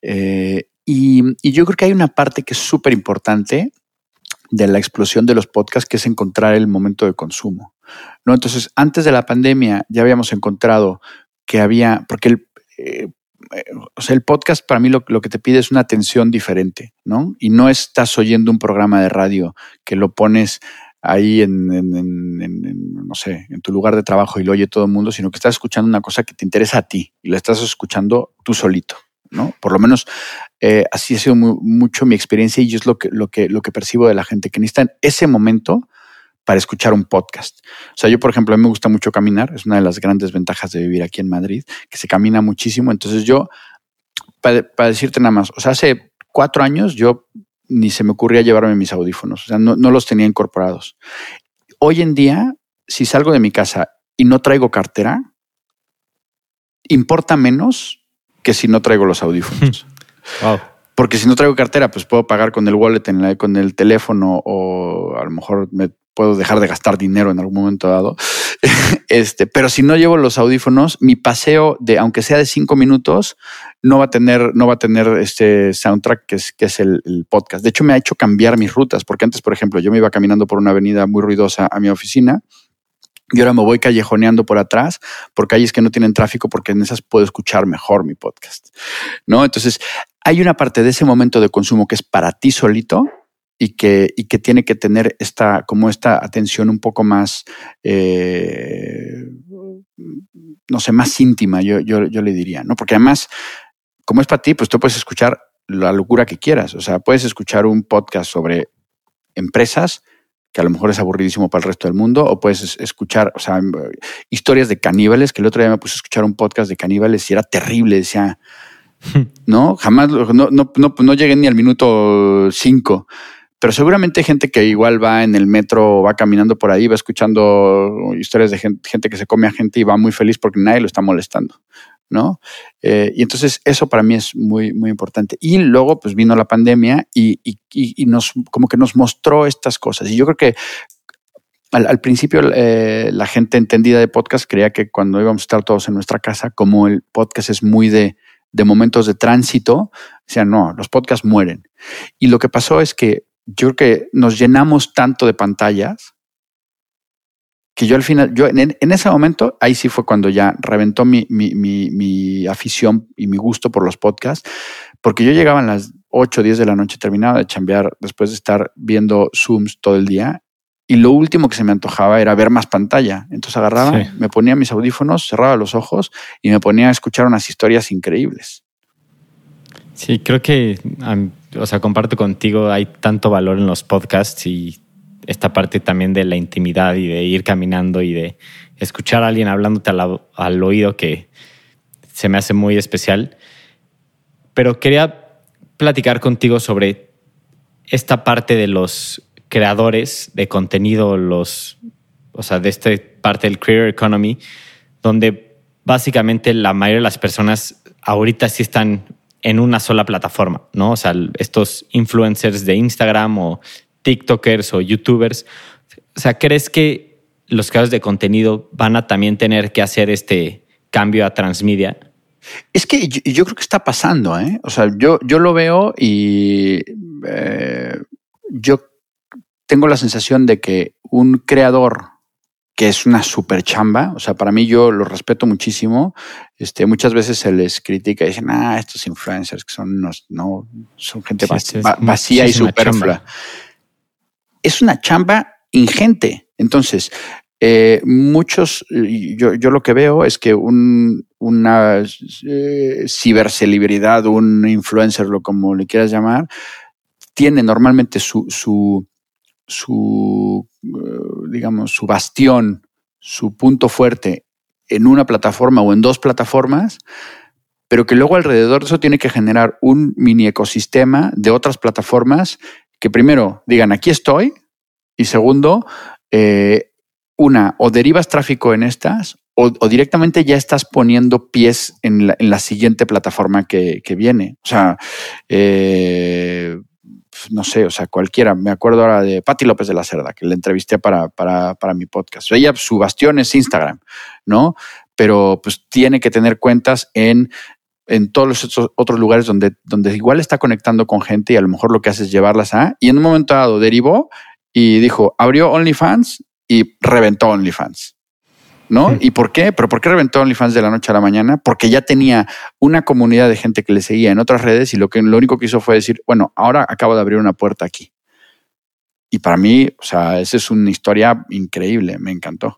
Y yo creo que hay una parte que es súper importante de la explosión de los podcasts, que es encontrar el momento de consumo, ¿no? Entonces, antes de la pandemia ya habíamos encontrado que había, porque o sea, el podcast para mí lo que te pide es una atención diferente, ¿no? Y no estás oyendo un programa de radio que lo pones ahí no sé, en tu lugar de trabajo y lo oye todo el mundo, sino que estás escuchando una cosa que te interesa a ti y la estás escuchando tú solito, ¿no? Por lo menos así ha sido mucho mi experiencia y es lo que percibo de la gente, que necesitan ese momento para escuchar un podcast. O sea, yo, por ejemplo, a mí me gusta mucho caminar. Es una de las grandes ventajas de vivir aquí en Madrid, que se camina muchísimo. Entonces yo, para decirte nada más, o sea, hace 4 años yo ni se me ocurría llevarme mis audífonos. O sea, no los tenía incorporados. Hoy en día, si salgo de mi casa y no traigo cartera, importa menos que si no traigo los audífonos. Wow. Porque si no traigo cartera, pues puedo pagar con el wallet, con el teléfono, o a lo mejor me puedo dejar de gastar dinero en algún momento dado. Pero si no llevo los audífonos, mi paseo aunque sea de 5 minutos, no va a tener este soundtrack que es el podcast. De hecho, me ha hecho cambiar mis rutas, porque antes, por ejemplo, yo me iba caminando por una avenida muy ruidosa a mi oficina. Y ahora me voy callejoneando por atrás por calles que no tienen tráfico, porque en esas puedo escuchar mejor mi podcast, ¿no? Entonces, hay una parte de ese momento de consumo que es para ti solito y que tiene que tener esta atención un poco más, no sé, más íntima, yo le diría, ¿no? Porque además, como es para ti, pues tú puedes escuchar la locura que quieras. O sea, puedes escuchar un podcast sobre empresas que a lo mejor es aburridísimo para el resto del mundo, o puedes escuchar, o sea, historias de caníbales, que el otro día me puse a escuchar un podcast de caníbales y era terrible, decía, no, jamás, no llegué ni al minuto 5, pero seguramente hay gente que igual va en el metro, va caminando por ahí, va escuchando historias de gente que se come a gente y va muy feliz porque nadie lo está molestando, ¿no? Y entonces eso para mí es muy, muy importante. Y luego pues vino la pandemia y como que nos mostró estas cosas. Y yo creo que al principio la gente entendida de podcast creía que cuando íbamos a estar todos en nuestra casa, como el podcast es muy de momentos de tránsito, decían, no, los podcasts mueren. Y lo que pasó es que yo creo que nos llenamos tanto de pantallas que yo al final, en ese momento, ahí sí fue cuando ya reventó mi afición y mi gusto por los podcasts, porque yo llegaba a las 8 o 10 de la noche, terminaba de chambear después de estar viendo Zooms todo el día, y lo último que se me antojaba era ver más pantalla. Entonces agarraba, me ponía mis audífonos, cerraba los ojos y me ponía a escuchar unas historias increíbles. Sí, creo que, comparto contigo, hay tanto valor en los podcasts y esta parte también de la intimidad y de ir caminando y de escuchar a alguien hablándote al oído, que se me hace muy especial. Pero quería platicar contigo sobre esta parte de los creadores de contenido, de esta parte del creator economy, donde básicamente la mayoría de las personas ahorita sí están en una sola plataforma, ¿no? O sea, estos influencers de Instagram o TikTokers o YouTubers. O sea, ¿crees que los creadores de contenido van a también tener que hacer este cambio a transmedia? Es que yo creo que está pasando, ¿eh? O sea, yo lo veo y yo tengo la sensación de que un creador que es una super chamba, o sea, para mí yo lo respeto muchísimo. Muchas veces se les critica y dicen, estos influencers que son son gente vacía y superflua. Es una chamba ingente. Entonces, muchos, yo lo que veo es que una cibercelebridad, un influencer, como le quieras llamar, tiene normalmente su bastión, su punto fuerte en una plataforma o en dos plataformas, pero que luego alrededor de eso tiene que generar un mini ecosistema de otras plataformas que primero digan aquí estoy y segundo, o derivas tráfico en estas o directamente ya estás poniendo pies en la siguiente plataforma que viene. O sea, no sé, o sea, cualquiera. Me acuerdo ahora de Pati López de la Cerda, que le entrevisté para mi podcast. Ella, su bastión es Instagram, ¿no? Pero pues tiene que tener cuentas en todos los otros lugares donde igual está conectando con gente y a lo mejor lo que hace es llevarlas y en un momento dado derivó y dijo, abrió OnlyFans y reventó OnlyFans, ¿no? Sí. ¿Y por qué? ¿Pero por qué reventó OnlyFans de la noche a la mañana? Porque ya tenía una comunidad de gente que le seguía en otras redes y lo único que hizo fue decir, bueno, ahora acabo de abrir una puerta aquí. Y para mí, o sea, esa es una historia increíble, me encantó.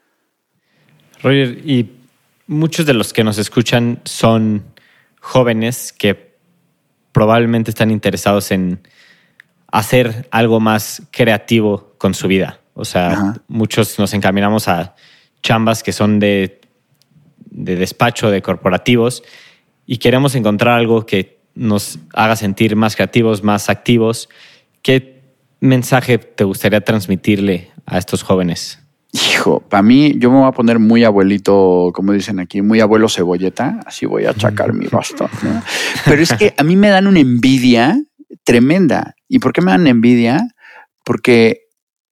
Roger, y muchos de los que nos escuchan son jóvenes que probablemente están interesados en hacer algo más creativo con su vida. O sea, muchos nos encaminamos a chambas que son de despacho, de corporativos, y queremos encontrar algo que nos haga sentir más creativos, más activos. ¿Qué mensaje te gustaría transmitirle a estos jóvenes? Hijo, para mí, yo me voy a poner muy abuelito, como dicen aquí, muy abuelo cebolleta, así voy a achacar mi bastón, ¿no? Pero es que a mí me dan una envidia tremenda. ¿Y por qué me dan envidia? Porque,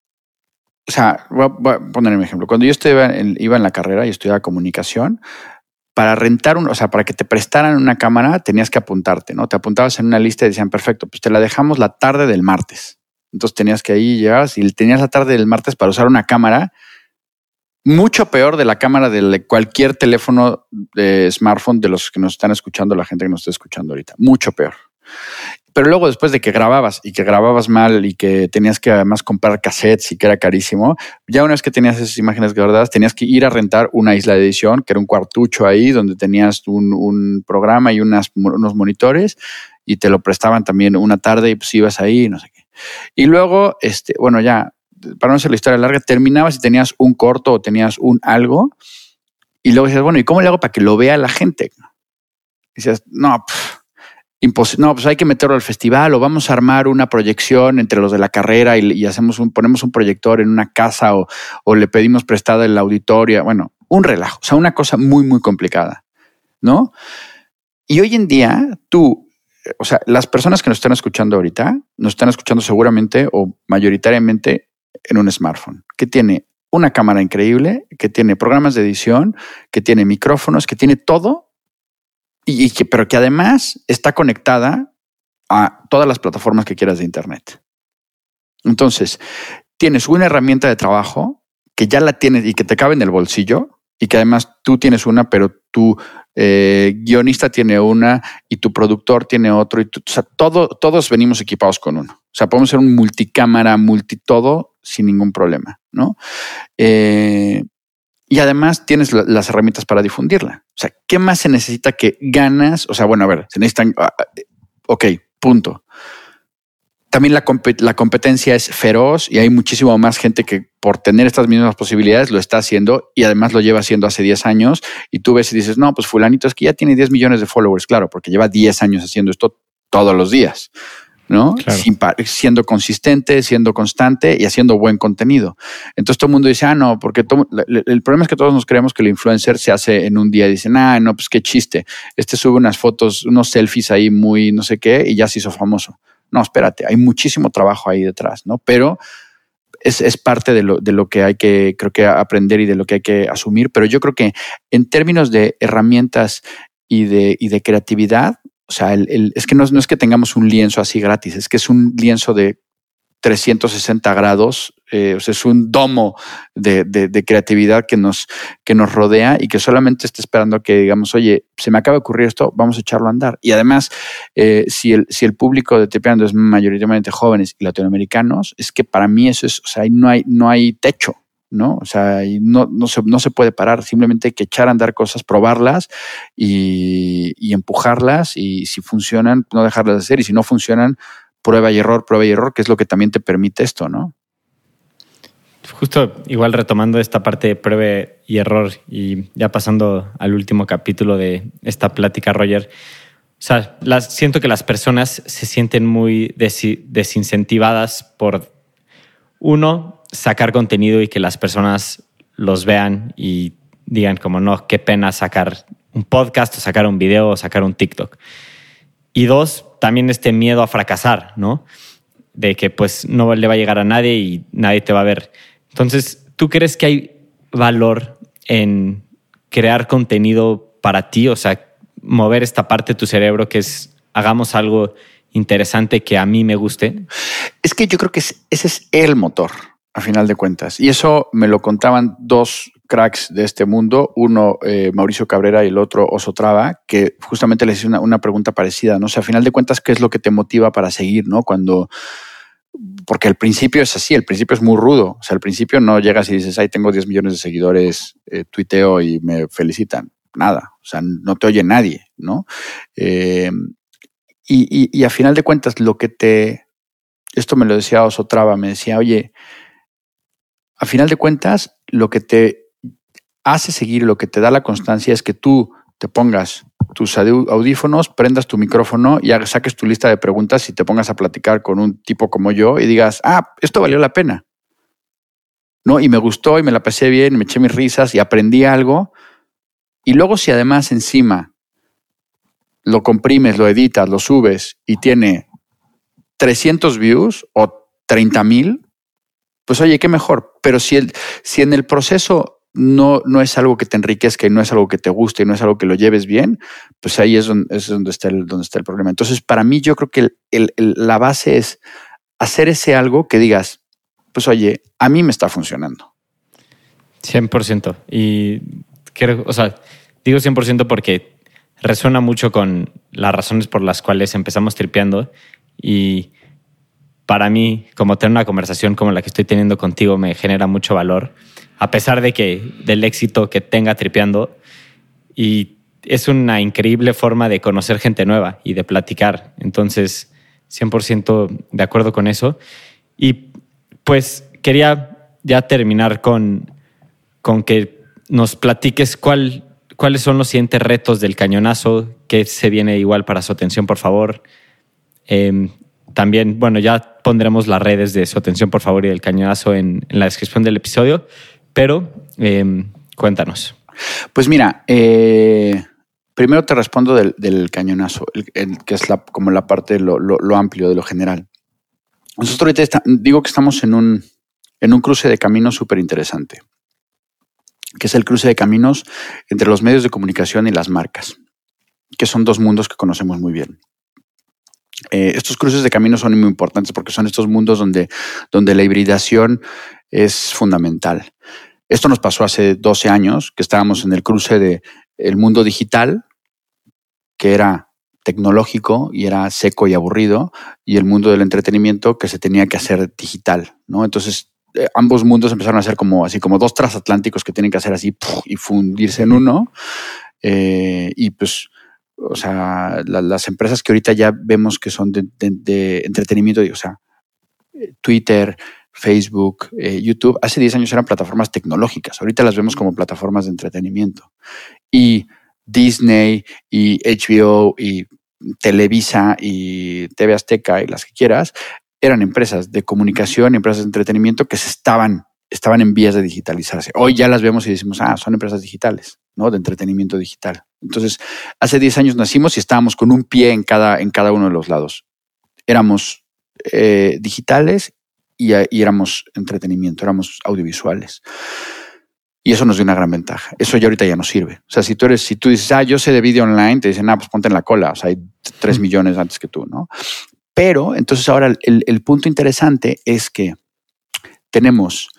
o sea, voy a poner un ejemplo. Cuando yo iba en la carrera y estudiaba comunicación, para rentar para que te prestaran una cámara tenías que apuntarte, ¿no? Te apuntabas en una lista y decían, perfecto, pues te la dejamos la tarde del martes. Entonces tenías que ahí llegar y tenías la tarde del martes para usar una cámara mucho peor de la cámara de cualquier teléfono de smartphone de los que nos están escuchando, la gente que nos está escuchando ahorita. Mucho peor. Pero luego después de que grababas y que grababas mal y que tenías que además comprar cassettes y que era carísimo, ya una vez que tenías esas imágenes guardadas, tenías que ir a rentar una isla de edición, que era un cuartucho ahí donde tenías un programa y unos monitores y te lo prestaban también una tarde y pues ibas ahí y no sé qué. Y luego, bueno, ya, para no hacer la historia larga, terminabas y tenías un corto o tenías un algo y luego decías, bueno, ¿y cómo le hago para que lo vea la gente? Y decías, no, imposible. No, pues hay que meterlo al festival o vamos a armar una proyección entre los de la carrera y ponemos un proyector en una casa o le pedimos prestada el auditorio. Bueno, un relajo. O sea, una cosa muy, muy complicada, ¿no? Y hoy en día o sea, las personas que nos están escuchando ahorita, nos están escuchando seguramente o mayoritariamente en un smartphone que tiene una cámara increíble, que tiene programas de edición, que tiene micrófonos, que tiene todo. Pero que además está conectada a todas las plataformas que quieras de Internet. Entonces, tienes una herramienta de trabajo que ya la tienes y que te cabe en el bolsillo y que además tú tienes una, pero tu guionista tiene una y tu productor tiene otro. O sea, todos venimos equipados con uno. O sea, podemos ser un multicámara, todo sin ningún problema, ¿no? Y además tienes las herramientas para difundirla. O sea, ¿qué más se necesita que ganas? O sea, bueno, a ver, se necesitan... Ok, punto. También la competencia es feroz y hay muchísimo más gente que por tener estas mismas posibilidades lo está haciendo y además lo lleva haciendo hace 10 años y tú ves y dices, no, pues fulanito es que ya tiene 10 millones de followers, claro, porque lleva 10 años haciendo esto todos los días, ¿no? Claro. Siendo consistente, siendo constante y haciendo buen contenido. Entonces todo el mundo dice, no, porque el problema es que todos nos creemos que el influencer se hace en un día y dicen, no, pues qué chiste, sube unas fotos, unos selfies ahí muy no sé qué y ya se hizo famoso. No, espérate, hay muchísimo trabajo ahí detrás, ¿no? Pero es parte de lo que hay que, creo que aprender y de lo que hay que asumir. Pero yo creo que en términos de herramientas y de creatividad, o sea, es que no es que tengamos un lienzo así gratis, es que es un lienzo de 360 grados, o sea, es un domo de creatividad que nos rodea y que solamente está esperando que digamos, oye, se me acaba de ocurrir esto, vamos a echarlo a andar. Y además, si el público de Tripeando es mayoritariamente jóvenes y latinoamericanos, es que para mí eso es, o sea, no hay techo, ¿no? O sea, no se puede parar, simplemente hay que echar a andar cosas, probarlas y empujarlas y si funcionan, no dejarlas de hacer y si no funcionan, prueba y error, que es lo que también te permite esto, ¿no? Justo igual retomando esta parte de prueba y error y ya pasando al último capítulo de esta plática, Roger, o sea, siento que las personas se sienten muy desincentivadas por, uno, sacar contenido y que las personas los vean y digan como, no, qué pena sacar un podcast o sacar un video o sacar un TikTok. Y dos, también este miedo a fracasar, ¿no? De que pues no le va a llegar a nadie y nadie te va a ver. Entonces, ¿tú crees que hay valor en crear contenido para ti? O sea, mover esta parte de tu cerebro que es, hagamos algo interesante que a mí me guste. Es que yo creo que ese es el motor, a final de cuentas. Y eso me lo contaban dos cracks de este mundo, uno Mauricio Cabrera y el otro Oso Traba, que justamente les hice una pregunta parecida, ¿no? O sea, a final de cuentas, ¿qué es lo que te motiva para seguir, ¿no? Porque al principio es así, el principio es muy rudo. O sea, al principio no llegas y dices, tengo 10 millones de seguidores, tuiteo y me felicitan. Nada, o sea, no te oye nadie, ¿no? Y a final de cuentas, esto me lo decía Oso Traba, me decía, oye, a final de cuentas, lo que te hace seguir, lo que te da la constancia es que tú te pongas tus audífonos, prendas tu micrófono y saques tu lista de preguntas y te pongas a platicar con un tipo como yo y digas, esto valió la pena, ¿no? Y me gustó y me la pasé bien, me eché mis risas y aprendí algo. Y luego si además encima lo comprimes, lo editas, lo subes y tiene 300 views o 30,000, pues oye, qué mejor. Pero si en el proceso no es algo que te enriquezca y no es algo que te guste y no es algo que lo lleves bien, pues ahí es donde está el problema. Entonces, para mí, yo creo que la base es hacer ese algo que digas, pues oye, a mí me está funcionando. 100%. Y creo, o sea, digo 100% porque resuena mucho con las razones por las cuales empezamos tripeando y para mí, como tener una conversación como la que estoy teniendo contigo me genera mucho valor, a pesar del éxito que tenga tripeando. Y es una increíble forma de conocer gente nueva y de platicar. Entonces, 100% de acuerdo con eso. Y pues quería ya terminar con que nos platiques cuáles son los siguientes retos del Cañonazo, qué se viene igual para Su Atención, por favor. También, bueno, ya pondremos las redes de Su Atención, por favor, y del Cañonazo en la descripción del episodio, pero cuéntanos. Pues mira, primero te respondo del Cañonazo, que es como la parte, lo amplio de lo general. Nosotros ahorita digo que estamos en un cruce de caminos súper interesante, que es el cruce de caminos entre los medios de comunicación y las marcas, que son dos mundos que conocemos muy bien. Estos cruces de caminos son muy importantes porque son estos mundos donde la hibridación es fundamental. Esto nos pasó hace 12 años, que estábamos en el cruce de el mundo digital, que era tecnológico y era seco y aburrido, y el mundo del entretenimiento, que se tenía que hacer digital, ¿no? Entonces, ambos mundos empezaron a ser como dos transatlánticos que tienen que hacer así y fundirse en uno. Y pues, o sea, las empresas que ahorita ya vemos que son de entretenimiento, o sea, Twitter, Facebook, YouTube, hace 10 años eran plataformas tecnológicas. Ahorita las vemos como plataformas de entretenimiento. Y Disney y HBO y Televisa y TV Azteca y las que quieras, eran empresas de comunicación, empresas de entretenimiento que estaban en vías de digitalizarse. Hoy ya las vemos y decimos, son empresas digitales, ¿no? De entretenimiento digital. Entonces, hace 10 años nacimos y estábamos con un pie en cada uno de los lados. Éramos digitales y éramos entretenimiento, éramos audiovisuales. Y eso nos dio una gran ventaja. Eso ya ahorita ya no sirve. O sea, si tú dices, yo sé de video online, te dicen, pues ponte en la cola. O sea, hay 3 millones antes que tú, ¿no? Pero entonces ahora el punto interesante es que tenemos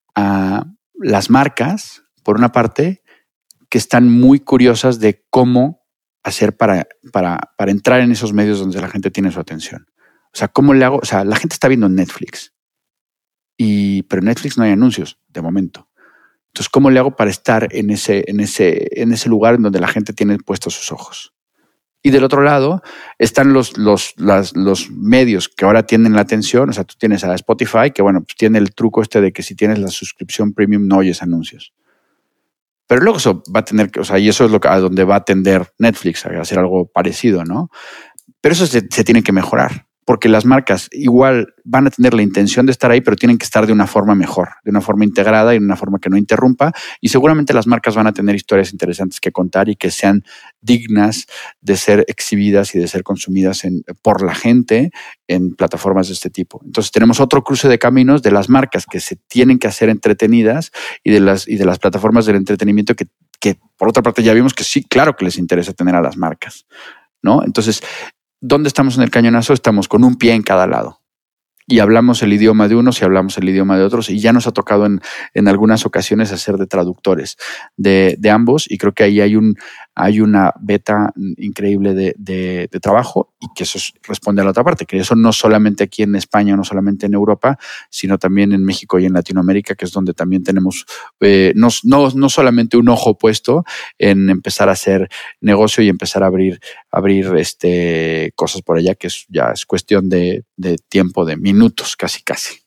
a las marcas, por una parte, que están muy curiosas de cómo hacer para entrar en esos medios donde la gente tiene su atención. O sea, ¿cómo le hago? O sea, la gente está viendo Netflix, pero en Netflix no hay anuncios de momento. Entonces, ¿cómo le hago para estar en ese lugar en donde la gente tiene puestos sus ojos? Y del otro lado están los medios que ahora tienen la atención. O sea, tú tienes a Spotify, que bueno, pues tiene el truco de que si tienes la suscripción premium no oyes anuncios. Pero luego eso va a tener que, o sea, y eso es a donde va a tender Netflix, a hacer algo parecido, ¿no? Pero eso se tiene que mejorar, porque las marcas igual van a tener la intención de estar ahí, pero tienen que estar de una forma mejor, de una forma integrada y de una forma que no interrumpa. Y seguramente las marcas van a tener historias interesantes que contar y que sean dignas de ser exhibidas y de ser consumidas por la gente en plataformas de este tipo. Entonces tenemos otro cruce de caminos de las marcas que se tienen que hacer entretenidas y de las plataformas del entretenimiento que por otra parte ya vimos que sí, claro que les interesa tener a las marcas, ¿no? Entonces, ¿dónde estamos en el cañonazo? Estamos con un pie en cada lado. Y hablamos el idioma de unos y hablamos el idioma de otros. Y ya nos ha tocado en algunas ocasiones hacer de traductores de ambos. Y creo que ahí hay una beta increíble de trabajo y que eso responde a la otra parte. Que eso no solamente aquí en España, no solamente en Europa, sino también en México y en Latinoamérica, que es donde también tenemos no solamente un ojo puesto en empezar a hacer negocio y empezar a abrir cosas por allá, que ya es cuestión de tiempo, de minutos, casi.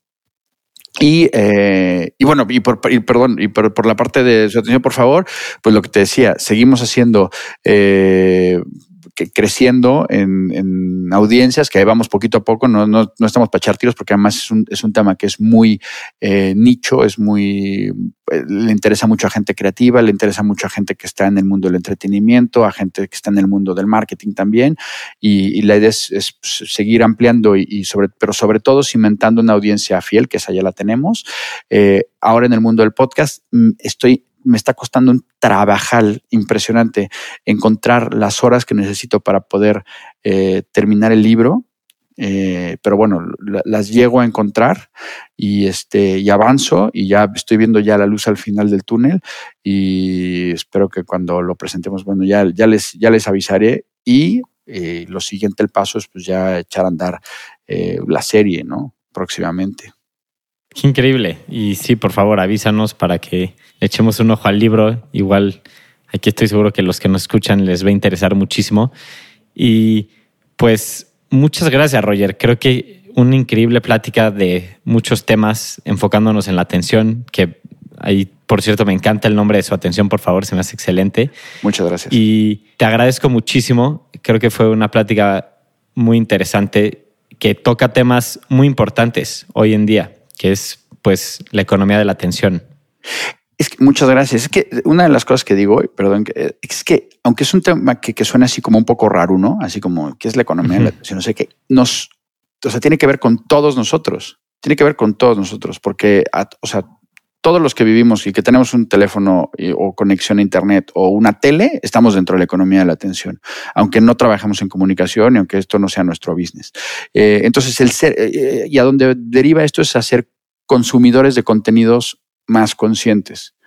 Y bueno, por la parte de su atención, por favor, pues lo que te decía, seguimos haciendo, creciendo en audiencias, que ahí vamos poquito a poco, no estamos para echar tiros, porque además es un tema que es muy nicho, le interesa mucho a gente creativa, le interesa mucho a gente que está en el mundo del entretenimiento, a gente que está en el mundo del marketing también, y la idea es seguir ampliando pero sobre todo cimentando una audiencia fiel, que esa ya la tenemos. Ahora en el mundo del podcast me está costando un trabajal impresionante encontrar las horas que necesito para poder terminar el libro. Pero bueno, las llego a encontrar y avanzo y ya estoy viendo ya la luz al final del túnel y espero que cuando lo presentemos, bueno, ya les avisaré y lo siguiente, el paso es pues ya echar a andar la serie, ¿no? Próximamente. Qué increíble. Y sí, por favor, avísanos para que echemos un ojo al libro. Igual aquí estoy seguro que los que nos escuchan les va a interesar muchísimo. Y pues muchas gracias, Roger. Creo que una increíble plática de muchos temas enfocándonos en la atención, que ahí, por cierto, me encanta el nombre de su atención, por favor, se me hace excelente. Muchas gracias. Y te agradezco muchísimo. Creo que fue una plática muy interesante que toca temas muy importantes hoy en día, que es pues la economía de la atención. Es que, muchas gracias. Es que una de las cosas que digo, perdón, es que aunque es un tema que suena así como un poco raro, ¿no? Así como, ¿qué es la economía de la atención? No sé qué. Tiene que ver con todos nosotros. Tiene que ver con todos nosotros, porque, todos los que vivimos y que tenemos un teléfono o conexión a internet o una tele, estamos dentro de la economía de la atención, aunque no trabajamos en comunicación y aunque esto no sea nuestro business. Entonces, y a donde deriva esto es hacer consumidores de contenidos más conscientes.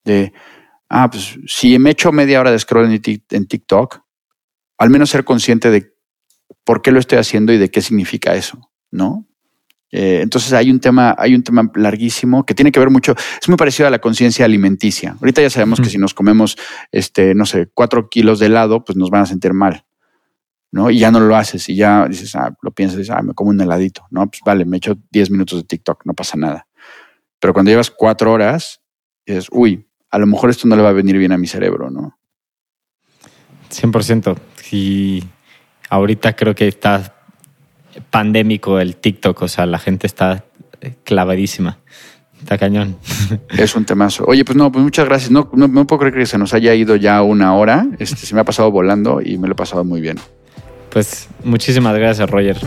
pues si me echo media hora de scroll en TikTok, al menos ser consciente de por qué lo estoy haciendo y de qué significa eso, ¿no? Entonces hay un tema larguísimo que tiene que ver mucho, es muy parecido a la conciencia alimenticia. Ahorita ya sabemos que si nos comemos, 4 kilos de helado, pues nos van a sentir mal, ¿no? Y ya no lo haces y ya dices, lo piensas, dices, me como un heladito, ¿no? Pues vale, me echo 10 minutos de TikTok, no pasa nada. Pero cuando llevas 4 horas, dices, a lo mejor esto no le va a venir bien a mi cerebro, ¿no? 100%. Y ahorita creo que está pandémico el TikTok, o sea, la gente está clavadísima. Está cañón. Es un temazo. Oye, pues muchas gracias. No puedo creer que se nos haya ido ya 1 hora. Se me ha pasado volando y me lo he pasado muy bien. Pues muchísimas gracias, Roger.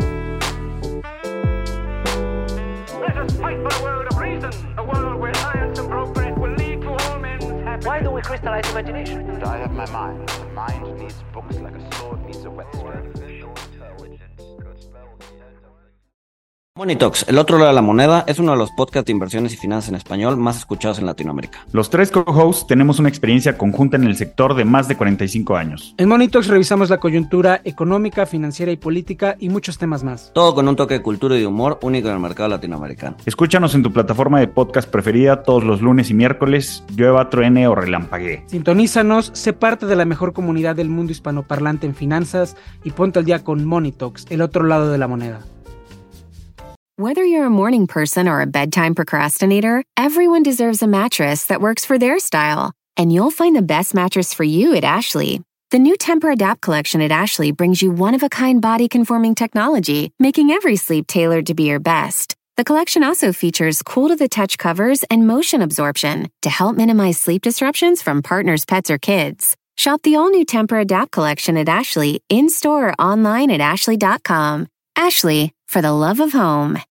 Money Talks, el otro lado de la moneda, es uno de los podcasts de inversiones y finanzas en español más escuchados en Latinoamérica. Los 3 co-hosts tenemos una experiencia conjunta en el sector de más de 45 años. En Money Talks revisamos la coyuntura económica, financiera y política y muchos temas más. Todo con un toque de cultura y de humor único en el mercado latinoamericano. Escúchanos en tu plataforma de podcast preferida todos los lunes y miércoles, llueva, truene o relampaguee. Sintonízanos, sé parte de la mejor comunidad del mundo hispanoparlante en finanzas y ponte al día con Money Talks, el otro lado de la moneda. Whether you're a morning person or a bedtime procrastinator, everyone deserves a mattress that works for their style. And you'll find the best mattress for you at Ashley. The new Tempur-Adapt collection at Ashley brings you one-of-a-kind body-conforming technology, making every sleep tailored to be your best. The collection also features cool-to-the-touch covers and motion absorption to help minimize sleep disruptions from partners, pets, or kids. Shop the all-new Tempur-Adapt collection at Ashley, in-store or online at ashley.com. Ashley, for the love of home.